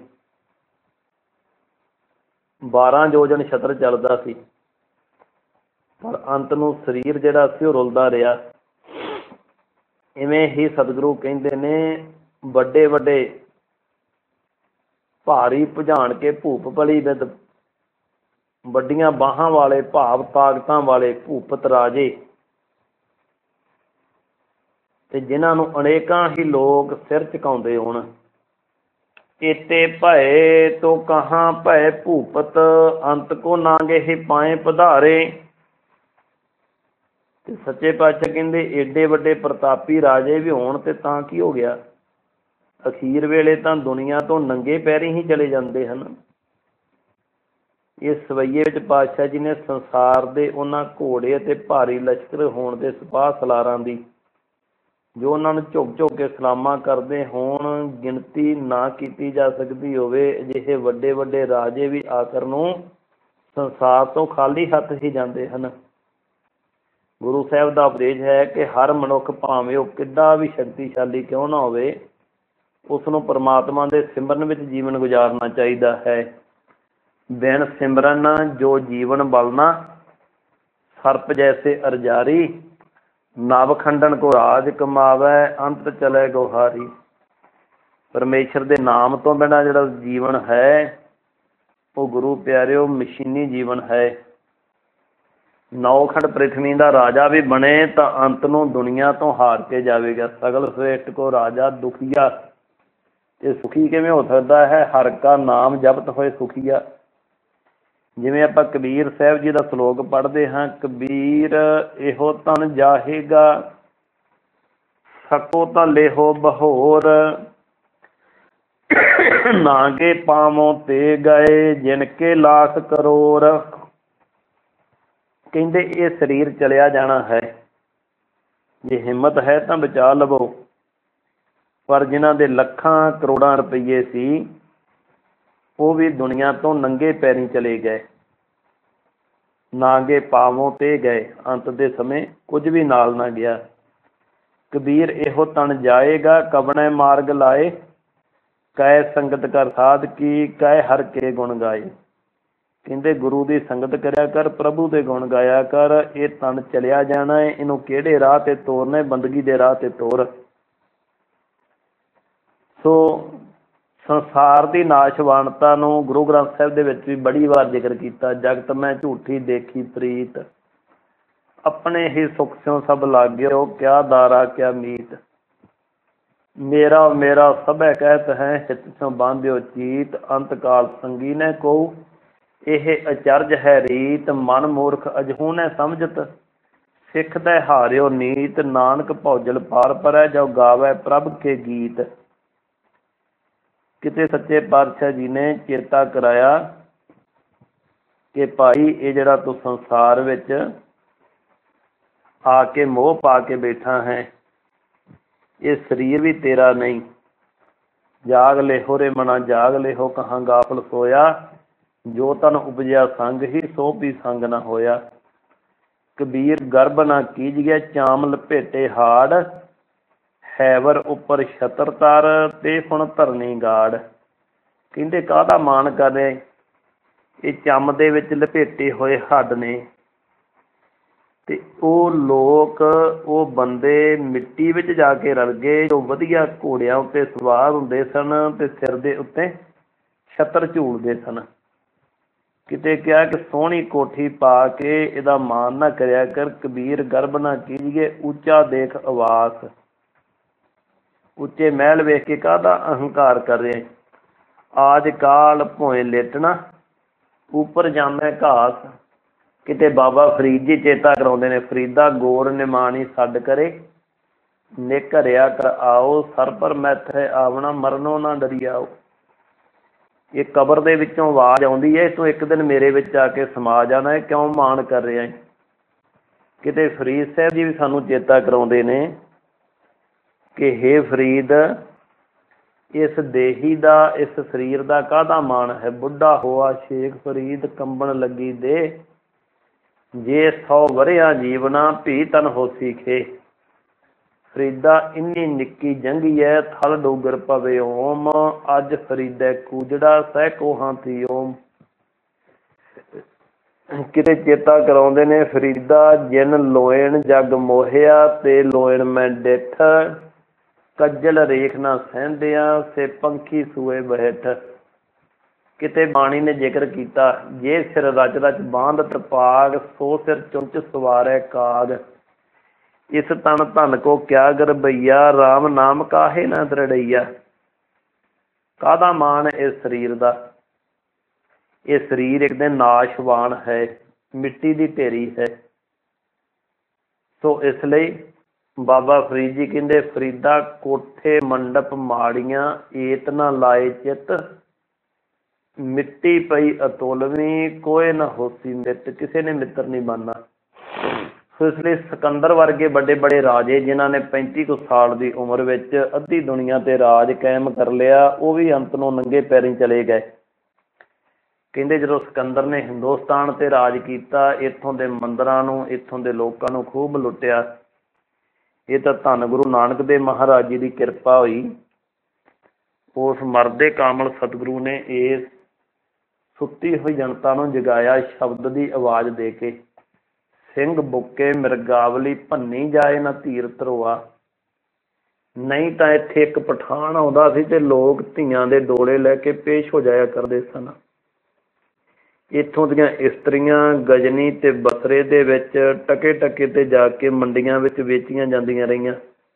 12 ਜੋਜਨ ਛਤਰ ਚੱਲਦਾ ਸੀ, ਪਰ ਅੰਤ ਨੂੰ ਸਰੀਰ ਜਿਹੜਾ ਸੀ ਉਹ ਰੁਲਦਾ ਰਿਹਾ। ਇਵੇਂ ਹੀ ਸਤਿਗੁਰੂ ਕਹਿੰਦੇ ਨੇ, ਵੱਡੇ ਵੱਡੇ ਭਾਰੀ ਭੁਜਾਨ ਕੇ ਭੂਪ ਭਲੀ ਵਿਦ, ਵੱਡੀਆਂ ਬਾਹਾਂ ਵਾਲੇ ਭਾਵ ਤਾਕਤਾਂ ਵਾਲੇ ਭੂਪਤ ਰਾਜੇ, ਤੇ ਜਿਨ੍ਹਾਂ ਨੂੰ ਅਨੇਕਾਂ ਹੀ ਲੋਕ ਸਿਰ ਝੁਕਾਉਂਦੇ ਹੋਣ। ਏਤੇ ਭਏ ਤੋ ਕਹਾਂ ਭੈ ਭੂਪਤ, ਅੰਤ ਕੋ ਨਾਂਗੇ ਹੀ ਪਾਏ ਪਧਾਰੇ। ਤੇ ਸੱਚੇ ਪਾਤਸ਼ਾਹ ਕਹਿੰਦੇ ਏਡੇ ਵੱਡੇ ਪ੍ਰਤਾਪੀ ਰਾਜੇ ਵੀ ਹੋਣ ਤੇ ਤਾਂ ਕੀ ਹੋ ਗਿਆ, ਅਖੀਰ ਵੇਲੇ ਤਾਂ ਦੁਨੀਆ ਤੋਂ ਨੰਗੇ ਪੈਰੀ ਹੀ ਚਲੇ ਜਾਂਦੇ ਹਨ। ਇਸ ਸਵਈਏ ਵਿੱਚ ਪਾਤਸ਼ਾਹ ਜੀ ਨੇ ਸੰਸਾਰ ਦੇ ਉਹਨਾਂ ਘੋੜੇ ਅਤੇ ਭਾਰੀ ਲਸ਼ਕਰ ਹੋਣ ਦੇ ਸਿਪਾਹ ਸਲਾਰਾਂ ਦੀ, ਜੋ ਉਹਨਾਂ ਨੂੰ ਝੁਕ ਝੁਕ ਕੇ ਸਲਾਮਾਂ ਕਰਦੇ ਹੋਣ, ਗਿਣਤੀ ਨਾ ਕੀਤੀ ਜਾ ਸਕਦੀ ਹੋਵੇ। ਅਜਿਹੇ ਵੱਡੇ ਵੱਡੇ ਰਾਜੇ ਵੀ ਆਖਰ ਨੂੰ ਸੰਸਾਰ ਤੋਂ ਖਾਲੀ ਹੱਥ ਹੀ ਜਾਂਦੇ ਹਨ। ਗੁਰੂ ਸਾਹਿਬ ਦਾ ਉਪਦੇਸ਼ ਹੈ ਕਿ ਹਰ ਮਨੁੱਖ ਭਾਵੇਂ ਉਹ ਕਿੱਡਾ ਵੀ ਸ਼ਕਤੀਸ਼ਾਲੀ ਕਿਉਂ ਨਾ ਹੋਵੇ, ਉਸ ਨੂੰ ਪਰਮਾਤਮਾ ਦੇ ਸਿਮਰਨ ਵਿੱਚ ਜੀਵਨ ਗੁਜ਼ਾਰਨਾ ਚਾਹੀਦਾ ਹੈ। ਬਿਨ ਸਿਮਰਨ ਜੋ ਜੀਵਨ ਬਲਣਾ, ਸਰਪ ਜੈਸੇ ਅਰਜਾਰੀ। ਨਵ ਖੰਡਨ ਕੋ ਰਾਜ ਕਮਾਵੈ, ਅੰਤ ਚਲੇ ਗੋਹਾਰੀ। ਪਰਮੇਸ਼ਰ ਦੇ ਨਾਮ ਤੋਂ ਬਿਨਾਂ ਜਿਹੜਾ ਜੀਵਨ ਹੈ ਉਹ ਗੁਰੂ ਪਿਆਰਿਓ ਮਸ਼ੀਨੀ ਜੀਵਨ ਹੈ। 9 ਖੰਡ ਪ੍ਰਿਥਵੀ ਦਾ ਰਾਜਾ ਵੀ ਬਣੇ ਤਾਂ ਅੰਤ ਨੂੰ ਦੁਨੀਆ ਤੋਂ ਹਾਰ ਕੇ ਜਾਵੇਗਾ। ਸਗਲ ਸ੍ਰੇਸ਼ਟ ਕੋ ਰਾਜਾ ਦੁਖੀਆ। ਇਹ ਸੁਖੀ ਕਿਵੇਂ ਹੋ ਸਕਦਾ ਹੈ? ਹਰ ਕਾ ਨਾਮ ਜਪਤ ਹੋਏ ਸੁਖੀਆ। ਜਿਵੇਂ ਆਪਾਂ ਕਬੀਰ ਸਾਹਿਬ ਜੀ ਦਾ ਸਲੋਕ ਪੜ੍ਹਦੇ ਹਾਂ, ਕਬੀਰ ਇਹੋ ਤਨ ਜਾਹੇਗਾ, ਸਕੋ ਤਾਂ ਲੇਹੋ ਬਹੋਰ, ਨਾਗੇ ਪਾਵੋਂ ਤੇ ਗਏ ਜਿਨ ਕੇ ਲਾਖ ਕਰੋੜ। ਕਹਿੰਦੇ ਇਹ ਸਰੀਰ ਚਲਿਆ ਜਾਣਾ ਹੈ, ਜੇ ਹਿੰਮਤ ਹੈ ਤਾਂ ਬਚਾ ਲਵੋ। ਪਰ ਜਿਨ੍ਹਾਂ ਦੇ ਲੱਖਾਂ ਕਰੋੜਾਂ ਰੁਪਈਏ ਸੀ, ਉਹ ਵੀ ਦੁਨੀਆ ਤੋਂ ਨੰਗੇ ਪੈਰੀਂ ਚਲੇ ਗਏ। ਨਾਗੇ ਪਾਵੋਂ ਤੇ ਗਏ, ਅੰਤ ਦੇ ਸਮੇਂ ਕੁਝ ਵੀ ਨਾਲ ਨਾ ਗਿਆ। ਕਬੀਰ ਇਹੋ ਤਨ ਜਾਏਗਾ, ਕਵਣੇ ਮਾਰਗ ਲਾਏ, ਕੈ ਸੰਗਤ ਕਰ ਸਾਧ ਕੀ, ਕੈ ਹਰ ਕੇ ਗੁਣ ਗਾਏ। ਕਹਿੰਦੇ ਗੁਰੂ ਦੀ ਸੰਗਤ ਕਰਿਆ ਕਰ, ਪ੍ਰਭੂ ਦੇ ਗੁਣ ਗਾਇਆ ਕਰ। ਇਹ ਤਨ ਚਲਿਆ ਜਾਣਾ ਹੈ, ਇਹਨੂੰ ਕਿਹੜੇ ਰਾਹ ਤੇ ਤੋਰਨਾ ਹੈ? ਬੰਦਗੀ ਦੇ ਰਾਹ ਤੇ ਤੋਰ। ਸੋ ਸੰਸਾਰ ਦੀ ਨਾਸ਼ਵਾਨਤਾ ਨੂੰ ਗੁਰੂ ਗ੍ਰੰਥ ਸਾਹਿਬ ਦੇ ਵਿੱਚ ਵੀ ਬੜੀ ਵਾਰ ਜ਼ਿਕਰ ਕੀਤਾ। ਜਗਤ ਮੈਂ ਝੂਠੀ ਦੇਖੀ ਪ੍ਰੀਤ, ਆਪਣੇ ਹੀ ਸੁਖ ਸਿਉ ਸਭ ਲਾਗਿਓ, ਕਿਆ ਦਾਰਾ ਕਿਆ ਮੀਤ। ਮੇਰਾ ਮੇਰਾ ਸਭੈ ਕਹਿਤ ਹੈ, ਹਿਤ ਸਿਉ ਬਾਂਧਿਓ ਚੀਤ। ਅੰਤ ਕਾਲ ਸੰਗੀ ਨੇ ਕਹੂ, ਇਹ ਅਚਰਜ ਹੈ ਰੀਤ। ਮਨ ਮੂਰਖ ਅਜਹੂ ਨੇ ਸਮਝਤ, ਸਿੱਖ ਦੇ ਹਾਰਿਓ ਨੀਤ। ਨਾਨਕ ਭੌਜਲ ਪਾਰ ਪਰੈ, ਜੋ ਗਾਵੈ ਪ੍ਰਭ ਕੇ ਗੀਤ। ਕਿਤੇ ਸੱਚੇ ਪਾਤਸ਼ਾਹ ਜੀ ਨੇ ਚੇਤਾ ਕਰਾਇਆ ਕਿ ਭਾਈ ਇਹ ਜਿਹੜਾ ਤੂੰ ਸੰਸਾਰ ਵਿੱਚ ਆ ਕੇ ਮੋਹ ਪਾ ਕੇ ਬੈਠਾ ਹੈ, ਇਹ ਸਰੀਰ ਵੀ ਤੇਰਾ ਨਹੀਂ। ਜਾਗ ਲੇਹੋ ਰੇ ਮਨਾ ਜਾਗ ਲੇਹੋ, ਕਹਾਂ ਗਾਫਲ ਸੋਇਆ। ਜੋ ਤਨ ਉਪਜਿਆ ਸੰਗ ਹੀ, ਸੋ ਵੀ ਸੰਗ ਨਾ ਹੋਇਆ। ਕਬੀਰ ਗਰਭ ਨਾ ਕੀਜੀਏ, ਚਾਮ ਲਪੇਟੇ ਹਾੜ। ਹੈਵਰ ਉੱਪਰ ਛਤਰ ਤਰ, ਤੇ ਹੁਣ ਧਰਨੀ ਗਾੜ। ਕਹਿੰਦੇ ਕਾਹਦਾ ਮਾਣ ਕਰੇ, ਇਹ ਚੰਮ ਦੇ ਵਿੱਚ ਲਪੇਟੇ ਹੋਏ ਹੱਡ ਨੇ। ਤੇ ਉਹ ਲੋਕ, ਉਹ ਬੰਦੇ ਮਿੱਟੀ ਵਿੱਚ ਜਾ ਕੇ ਰਲ ਗਏ, ਜੋ ਵਧੀਆ ਘੋੜਿਆਂ ਉੱਤੇ ਸਵਾਰ ਹੁੰਦੇ ਸਨ ਤੇ ਸਿਰ ਦੇ ਉੱਤੇ ਛਤਰ ਝੂਲਦੇ ਸਨ। ਕਿਤੇ ਕਿਹਾ ਕਿ ਸੋਹਣੀ ਕੋਠੀ ਪਾ ਕੇ ਇਹਦਾ ਮਾਣ ਨਾ ਕਰਿਆ ਕਰ। ਕਬੀਰ ਗਰਭ ਨਾ ਕੀਜੀਏ, ਉੱਚਾ ਦੇਖ ਆਵਾਸ। ਉੱਚੇ ਮਹਿਲ ਵੇਖ ਕੇ ਕਾਹਦਾ ਅਹੰਕਾਰ ਕਰ ਰਿਹਾ। ਆਜ ਕਾਲ ਭੋਏ ਲੇਟਣਾ, ਉੱਪਰ ਜਾਮੈ ਘਾਸ। ਕਿਤੇ ਬਾਬਾ ਫਰੀਦ ਜੀ ਚੇਤਾ ਕਰਾਉਂਦੇ ਨੇ, ਫਰੀਦਾ ਗੋਰ ਨਿਮਾਣੀ ਛੱਡ ਕਰੇ, ਨਿਕ ਹਰਿਆ ਕਰ ਆਓ। ਸਰ ਪਰ ਮੈਥੈ ਆਵਣਾ, ਮਰਨੋਂ ਨਾ ਡਰਿਆਓ। ਇਹ ਕਬਰ ਦੇ ਵਿੱਚੋਂ ਆਵਾਜ਼ ਆਉਂਦੀ ਹੈ, ਤੂੰ ਇੱਕ ਦਿਨ ਮੇਰੇ ਵਿੱਚ ਆ ਕੇ ਸਮਾ ਜਾਣਾ ਹੈ, ਕਿਉਂ ਮਾਣ ਕਰ ਰਿਹਾ ਹੈ। ਕਿਤੇ ਫਰੀਦ ਸਾਹਿਬ ਜੀ ਵੀ ਸਾਨੂੰ ਚੇਤਾ ਕਰਾਉਂਦੇ ਨੇ ਕਿ ਹੇ ਫਰੀਦ, ਇਸ ਦੇਹੀ ਦਾ, ਇਸ ਸਰੀਰ ਦਾ ਕਾਹਦਾ ਮਾਣ ਹੈ। ਬੁੱਢਾ ਹੋਆ ਸ਼ੇਖ ਫਰੀਦ, ਕੰਬਣ ਲੱਗੀ ਦੇ। ਜੇ 100 ਵਰਿਆਂ ਜੀਵਨਾ, ਭੀ ਤਨ ਹੋਸੀ ਖੇ। ਫਰੀਦਾ ਇੰਨੀ ਨਿੱਕੀ ਜੰਗੀ ਹੈ, ਥਲ ਡੋਗਰ ਪਵੇ ਓਮ। ਅੱਜ ਫਰੀਦੈ ਕੂਜੜਾ, ਸਹਿ ਕੋਹਾਂ ਥੀ ਓਮ। ਕਿਤੇ ਚੇਤਾ ਕਰਾਉਂਦੇ ਨੇ, ਫਰੀਦਾ ਜਿਨ ਲੋਇਣ ਜਗ ਮੋਹਿਆ, ਤੇ ਲੋਇਣ ਮੈਂ ਡਿੱਠ। ਕੱਜਲ ਰੇਖ ਨਾ ਸਹਿੰਦਿਆਂ, ਸੇ ਪੰਖੀ ਸੂਏ ਬੈਠ। ਕਿਤੇ ਬਾਣੀ ਨੇ ਜ਼ਿਕਰ ਕੀਤਾ, ਜੇ ਸਿਰ ਰਚ ਰਚ ਬਾਂਧ ਤਪਾਗ, ਸੋ ਸਿਰ ਚੁੰਚ ਸਵਾਰੈ ਕਾਗ। ਇਸ ਤਨ ਧਨ ਕੋ ਕਿਆ ਗਰਬਈਆ, ਰਾਮ ਨਾਮ ਕਾਹੇ ਨਾ ਦ੍ਰਿੜਈਆ। ਕਾਹਦਾ ਮਾਣ ਇਸ ਸਰੀਰ ਦਾ। ਇਹ ਸਰੀਰ ਇੱਕ ਦਿਨ ਨਾਸ਼ਵਾਨ ਹੈ, ਮਿੱਟੀ ਦੀ ਢੇਰੀ ਹੈ। ਸੋ ਇਸ ਲਈ ਬਾਬਾ ਫਰੀਦ ਜੀ ਕਹਿੰਦੇ, ਫਰੀਦਾ ਕੋਠੇ ਮੰਡਪ ਮਾੜੀਆਂ, ਏਤ ਨਾ ਲਾਏ ਚਿੱਤ। ਮਿੱਟੀ ਪਈ ਅਤੁਲਵੀਂ, ਕੋਏ ਨਾ ਹੋਸੀ ਮਿੱਤ। ਕਿਸੇ ਨੇ ਮਿੱਤਰ ਨਹੀਂ ਬਣਨਾ। ਸੋ ਇਸ ਲਈ ਸਿਕੰਦਰ ਵਰਗੇ ਵੱਡੇ ਵੱਡੇ ਰਾਜੇ, ਜਿਨ੍ਹਾਂ ਨੇ 35 ਕੁ ਸਾਲ ਦੀ ਉਮਰ ਵਿੱਚ ਅੱਧੀ ਦੁਨੀਆ ਤੇ ਰਾਜ ਕਾਇਮ ਕਰ ਲਿਆ, ਉਹ ਵੀ ਅੰਤ ਨੂੰ ਨੰਗੇ ਪੈਰੀਂ ਚਲੇ ਗਏ। ਕਹਿੰਦੇ ਜਦੋਂ ਸਿਕੰਦਰ ਨੇ ਹਿੰਦੁਸਤਾਨ ਤੇ ਰਾਜ ਕੀਤਾ, ਇੱਥੋਂ ਦੇ ਮੰਦਿਰਾਂ ਨੂੰ, ਇੱਥੋਂ ਦੇ ਲੋਕਾਂ ਨੂੰ ਖੂਬ ਲੁੱਟਿਆ। ਇਹ ਤਾਂ ਧੰਨ ਗੁਰੂ ਨਾਨਕ ਦੇਵ ਮਹਾਰਾਜ ਜੀ ਦੀ ਕਿਰਪਾ ਹੋਈ। ਉਸ ਮਰਦੇ ਕਾਮਲ ਸਤਿਗੁਰੂ ਨੇ ਇਸ ਸੁੱਤੀ ਹੋਈ ਜਨਤਾ ਨੂੰ ਜਗਾਇਆ ਸ਼ਬਦ ਦੀ ਆਵਾਜ਼ ਦੇ ਕੇ। ਸਿੰਘ ਬੁੱਕੇ ਮਿਰਗਾਵਲੀ, ਭੰਨੀ ਜਾਏ ਨਾ ਧੀਰ ਧਰੋਆ। ਨਹੀਂ ਤਾਂ ਇੱਥੇ ਇੱਕ ਪਠਾਨ ਆਉਂਦਾ ਸੀ ਤੇ ਲੋਕ ਧੀਆਂ ਦੇ ਡੋਲੇ ਲੈ ਕੇ ਪੇਸ਼ ਹੋ ਜਾਇਆ ਕਰਦੇ ਸਨ। ਇੱਥੋਂ ਦੀਆਂ ਇਸਤਰੀਆਂ ਗਜਨੀ ਤੇ ਬਸਰੇ ਦੇ ਵਿੱਚ ਟਕੇ ਟਕੇ ਤੇ ਜਾ ਕੇ ਮੰਡੀਆਂ ਵਿੱਚ ਵੇਚੀਆਂ ਜਾਂਦੀਆਂ ਰਹੀਆਂ,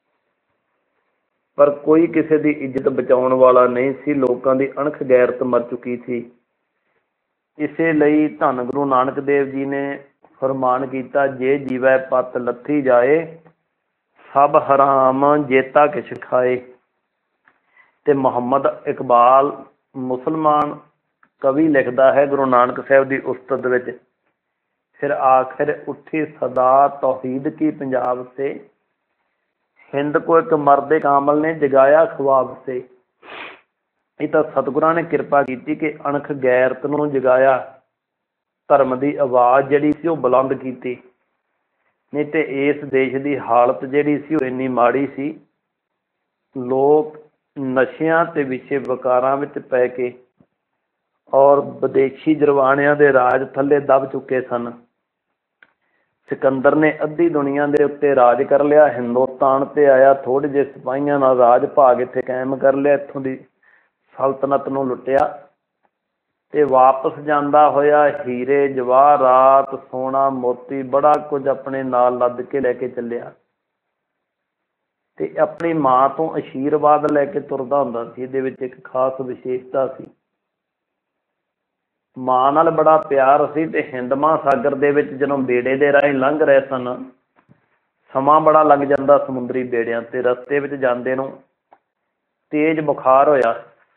ਪਰ ਕੋਈ ਕਿਸੇ ਦੀ ਇੱਜ਼ਤ ਬਚਾਉਣ ਵਾਲਾ ਨਹੀਂ ਸੀ। ਲੋਕਾਂ ਦੀ ਅਣਖ ਗੈਰਤ ਮਰ ਚੁੱਕੀ ਸੀ। ਇਸੇ ਲਈ ਧੰਨ ਗੁਰੂ ਨਾਨਕ ਦੇਵ ਜੀ ਨੇ ਫਰਮਾਨ ਕੀਤਾ, ਜੇ ਜੀਵੈ ਪਤ ਲੱਥੀ ਜਾਏ, ਸਭ ਹਰਾਮ ਜੇਤਾ ਕਿਛ ਖਾਏ। ਤੇ ਮੁਹੰਮਦ ਇਕਬਾਲ ਮੁਸਲਮਾਨ ਕਵੀ ਲਿਖਦਾ ਹੈ ਗੁਰੂ ਨਾਨਕ ਸਾਹਿਬ ਦੀ ਉਸਤਤ ਵਿੱਚ, ਫਿਰ आखिर उठी सदा तौहीद की पंजाब से, हिंद को एक मर्द कामल ने जगाया ख्वाब से। ਇਹ ਤਾਂ ਸਤਿਗੁਰਾਂ ਨੇ ਕਿਰਪਾ ਕੀਤੀ ਕਿ ਅਣਖ ਗੈਰਤ ਨੂੰ ਜਗਾਇਆ, ਧਰਮ ਦੀ ਆਵਾਜ਼ ਜਿਹੜੀ ਸੀ ਉਹ ਬੁਲੰਦ ਕੀਤੀ। ਨਹੀਂ ਤੇ ਇਸ ਦੇਸ਼ ਦੀ ਹਾਲਤ ਜਿਹੜੀ ਸੀ ਉਹ ਇੰਨੀ ਮਾੜੀ ਸੀ, ਲੋਕ ਨਸ਼ਿਆਂ ਤੇ ਵਿਸ਼ੇ ਵਿਕਾਰਾਂ ਵਿੱਚ ਪੈ ਕੇ ਔਰ ਵਿਦੇਸ਼ੀ ਜਰਵਾਣਿਆਂ ਦੇ ਰਾਜ ਥੱਲੇ ਦਬ ਚੁੱਕੇ ਸਨ। ਸਿਕੰਦਰ ਨੇ ਅੱਧੀ ਦੁਨੀਆ ਦੇ ਉੱਤੇ ਰਾਜ ਕਰ ਲਿਆ, ਹਿੰਦੁਸਤਾਨ ਤੇ ਆਇਆ, ਥੋੜ੍ਹੇ ਜਿਹੇ ਸਿਪਾਹੀਆਂ ਨਾਲ ਰਾਜ ਭਾਗ ਇੱਥੇ ਕਾਇਮ ਕਰ ਲਿਆ, ਇੱਥੋਂ ਦੀ ਸਲਤਨਤ ਨੂੰ ਲੁੱਟਿਆ ਤੇ ਵਾਪਸ ਜਾਂਦਾ ਹੋਇਆ ਹੀਰੇ ਜਵਾਹਰਾਤ ਸੋਨਾ ਮੋਤੀ ਬੜਾ ਕੁਝ ਆਪਣੇ ਨਾਲ ਲੱਦ ਕੇ ਲੈ ਕੇ ਚੱਲਿਆ ਤੇ ਆਪਣੀ ਮਾਂ ਤੋਂ ਆਸ਼ੀਰਵਾਦ ਲੈ ਕੇ ਤੁਰਦਾ ਹੁੰਦਾ ਸੀ। ਇਹਦੇ ਵਿੱਚ ਇੱਕ ਖਾਸ ਵਿਸ਼ੇਸ਼ਤਾ ਸੀ, ਮਾਂ ਨਾਲ ਬੜਾ ਪਿਆਰ ਸੀ ਤੇ ਹਿੰਦ ਮਹਾਂਸਾਗਰ ਦੇ ਵਿੱਚ ਜਦੋਂ ਬੇੜੇ ਦੇ ਰਾਹੀਂ ਲੰਘ ਰਹੇ ਸਨ, ਸਮਾਂ ਬੜਾ ਲੱਗ ਜਾਂਦਾ ਸਮੁੰਦਰੀ ਬੇੜਿਆਂ ਤੇ। ਰਸਤੇ ਵਿੱਚ ਜਾਂਦੇ ਨੂੰ ਤੇਜ਼ ਬੁਖਾਰ ਹੋਇਆ।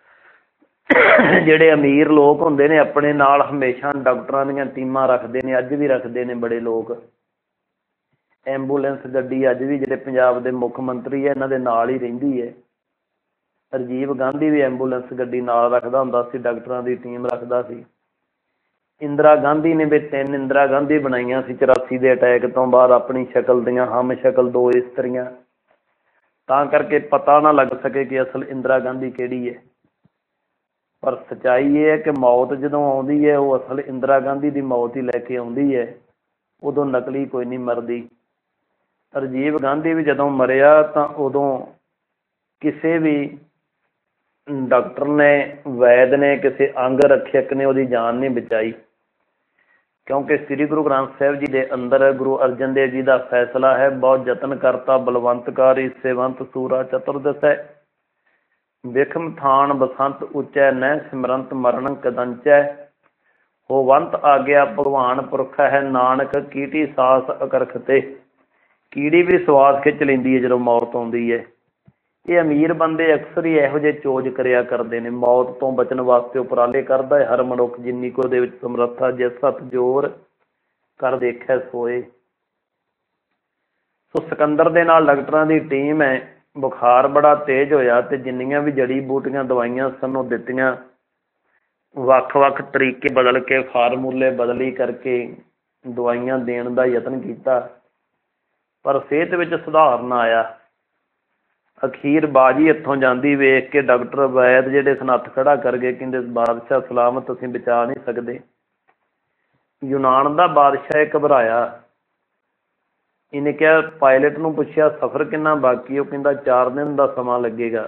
ਜਿਹੜੇ ਅਮੀਰ ਲੋਕ ਹੁੰਦੇ ਨੇ ਆਪਣੇ ਨਾਲ ਹਮੇਸ਼ਾ ਡਾਕਟਰਾਂ ਦੀਆਂ ਟੀਮਾਂ ਰੱਖਦੇ ਨੇ, ਅੱਜ ਵੀ ਰੱਖਦੇ ਨੇ ਬੜੇ ਲੋਕ। ਐਂਬੂਲੈਂਸ ਗੱਡੀ ਅੱਜ ਵੀ ਜਿਹੜੇ ਪੰਜਾਬ ਦੇ ਮੁੱਖ ਮੰਤਰੀ ਹੈ ਇਹਨਾਂ ਦੇ ਨਾਲ ਹੀ ਰਹਿੰਦੀ ਹੈ। ਰਾਜੀਵ ਗਾਂਧੀ ਵੀ ਐਂਬੂਲੈਂਸ ਗੱਡੀ ਨਾਲ ਰੱਖਦਾ ਹੁੰਦਾ ਸੀ, ਡਾਕਟਰਾਂ ਦੀ ਟੀਮ ਰੱਖਦਾ ਸੀ। ਇੰਦਰਾ ਗਾਂਧੀ ਨੇ ਵੀ 3 ਇੰਦਰਾ ਗਾਂਧੀ ਬਣਾਈਆਂ ਸੀ 84 ਦੇ ਅਟੈਕ ਤੋਂ ਬਾਅਦ, ਆਪਣੀ ਸ਼ਕਲ ਦੀਆਂ ਹਮ ਸ਼ਕਲ 2 ਇਸਤਰੀਆਂ, ਤਾਂ ਕਰਕੇ ਪਤਾ ਨਾ ਲੱਗ ਸਕੇ ਕਿ ਅਸਲ ਇੰਦਰਾ ਗਾਂਧੀ ਕਿਹੜੀ ਹੈ। ਪਰ ਸੱਚਾਈ ਇਹ ਹੈ ਕਿ ਮੌਤ ਜਦੋਂ ਆਉਂਦੀ ਹੈ ਉਹ ਅਸਲ ਇੰਦਰਾ ਗਾਂਧੀ ਦੀ ਮੌਤ ਹੀ ਲੈ ਕੇ ਆਉਂਦੀ ਹੈ, ਉਦੋਂ ਨਕਲੀ ਕੋਈ ਨਹੀਂ ਮਰਦੀ। ਰਾਜੀਵ ਗਾਂਧੀ ਵੀ ਜਦੋਂ ਮਰਿਆ ਤਾਂ ਉਦੋਂ ਕਿਸੇ ਵੀ ਡਾਕਟਰ ਨੇ, ਵੈਦ ਨੇ, ਕਿਸੇ ਅੰਗ ਰੱਖਿਅਕ ਨੇ ਉਹਦੀ ਜਾਨ ਨਹੀਂ ਬਚਾਈ, ਕਿਉਂਕਿ ਸ੍ਰੀ ਗੁਰੂ ਗ੍ਰੰਥ ਸਾਹਿਬ ਜੀ ਦੇ ਅੰਦਰ ਗੁਰੂ ਅਰਜਨ ਦੇਵ ਜੀ ਦਾ ਫੈਸਲਾ ਹੈ, ਬਹੁਤ ਯਤਨ ਕਰਤਾ ਬਲਵੰਤਕਾਰੀ ਸੇਵੰਤ ਸੂਰਾ ਚਤੁਰਦਸੈ, ਵਿਖਮ ਥਾਨ ਬਸੰਤ ਉੱਚੈ ਨਹਿ ਸਿਮਰੰਤ ਮਰਨ ਕਦੰਚੈ, ਹੋਵੰਤ ਆਗਿਆ ਭਗਵਾਨ ਪੁਰਖ ਹੈ ਨਾਨਕ ਕੀਟੀ ਸਾਸ ਅਕਰਖਤੇ। ਕੀੜੀ ਵੀ ਸਵਾਸ ਖਿੱਚ ਲੈਂਦੀ ਹੈ ਜਦੋਂ ਮੌਤ ਆਉਂਦੀ ਹੈ। ਇਹ ਅਮੀਰ ਬੰਦੇ ਅਕਸਰ ਹੀ ਇਹੋ ਜਿਹੇ ਚੋਜ ਕਰਿਆ ਕਰਦੇ ਨੇ, ਮੌਤ ਤੋਂ ਬਚਣ ਵਾਸਤੇ ਉਪਰਾਲੇ ਕਰਦਾ ਹੈ ਹਰ ਮਨੁੱਖ, ਜਿੰਨੀ ਕੁ ਉਹਦੇ ਵਿੱਚ ਸਮਰੱਥਾ, ਜਿਸ ਹੱਥ ਜ਼ੋਰ ਕਰ ਦੇਖਿਆ ਸੋਏ। ਸੋ ਸਿਕੰਦਰ ਦੇ ਨਾਲ ਡਾਕਟਰਾਂ ਦੀ ਟੀਮ ਹੈ। ਬੁਖਾਰ ਬੜਾ ਤੇਜ਼ ਹੋਇਆ ਤੇ ਜਿੰਨੀਆਂ ਵੀ ਜੜੀ ਬੂਟੀਆਂ ਦਵਾਈਆਂ ਸਨ ਉਹ ਦਿੱਤੀਆਂ, ਵੱਖ ਵੱਖ ਤਰੀਕੇ ਬਦਲ ਕੇ, ਫਾਰਮੂਲੇ ਬਦਲੀ ਕਰਕੇ ਦਵਾਈਆਂ ਦੇਣ ਦਾ ਯਤਨ ਕੀਤਾ, ਪਰ ਸਿਹਤ ਵਿੱਚ ਸੁਧਾਰ ਨਾ ਆਇਆ। ਅਖੀਰ ਬਾਜੀ ਇੱਥੋਂ ਜਾਂਦੀ ਵੇਖ ਕੇ ਡਾਕਟਰ ਵੈਦ ਜਿਹੜੇ ਸਨ ਹੱਥ ਖੜਾ ਕਰ ਗਏ, ਕਹਿੰਦੇ ਬਾਦਸ਼ਾਹ ਸਲਾਮਤ, ਤੁਸੀਂ ਬਚਾ ਨਹੀਂ ਸਕਦੇ। ਯੂਨਾਨ ਦਾ ਬਾਦਸ਼ਾਹ ਘਬਰਾਇਆ, ਇਹਨੇ ਕਿਹਾ, ਪਾਇਲਟ ਨੂੰ ਪੁੱਛਿਆ ਸਫ਼ਰ ਕਿੰਨਾ ਬਾਕੀ, ਉਹ ਕਹਿੰਦਾ 4 ਦਿਨ ਦਾ ਸਮਾਂ ਲੱਗੇਗਾ।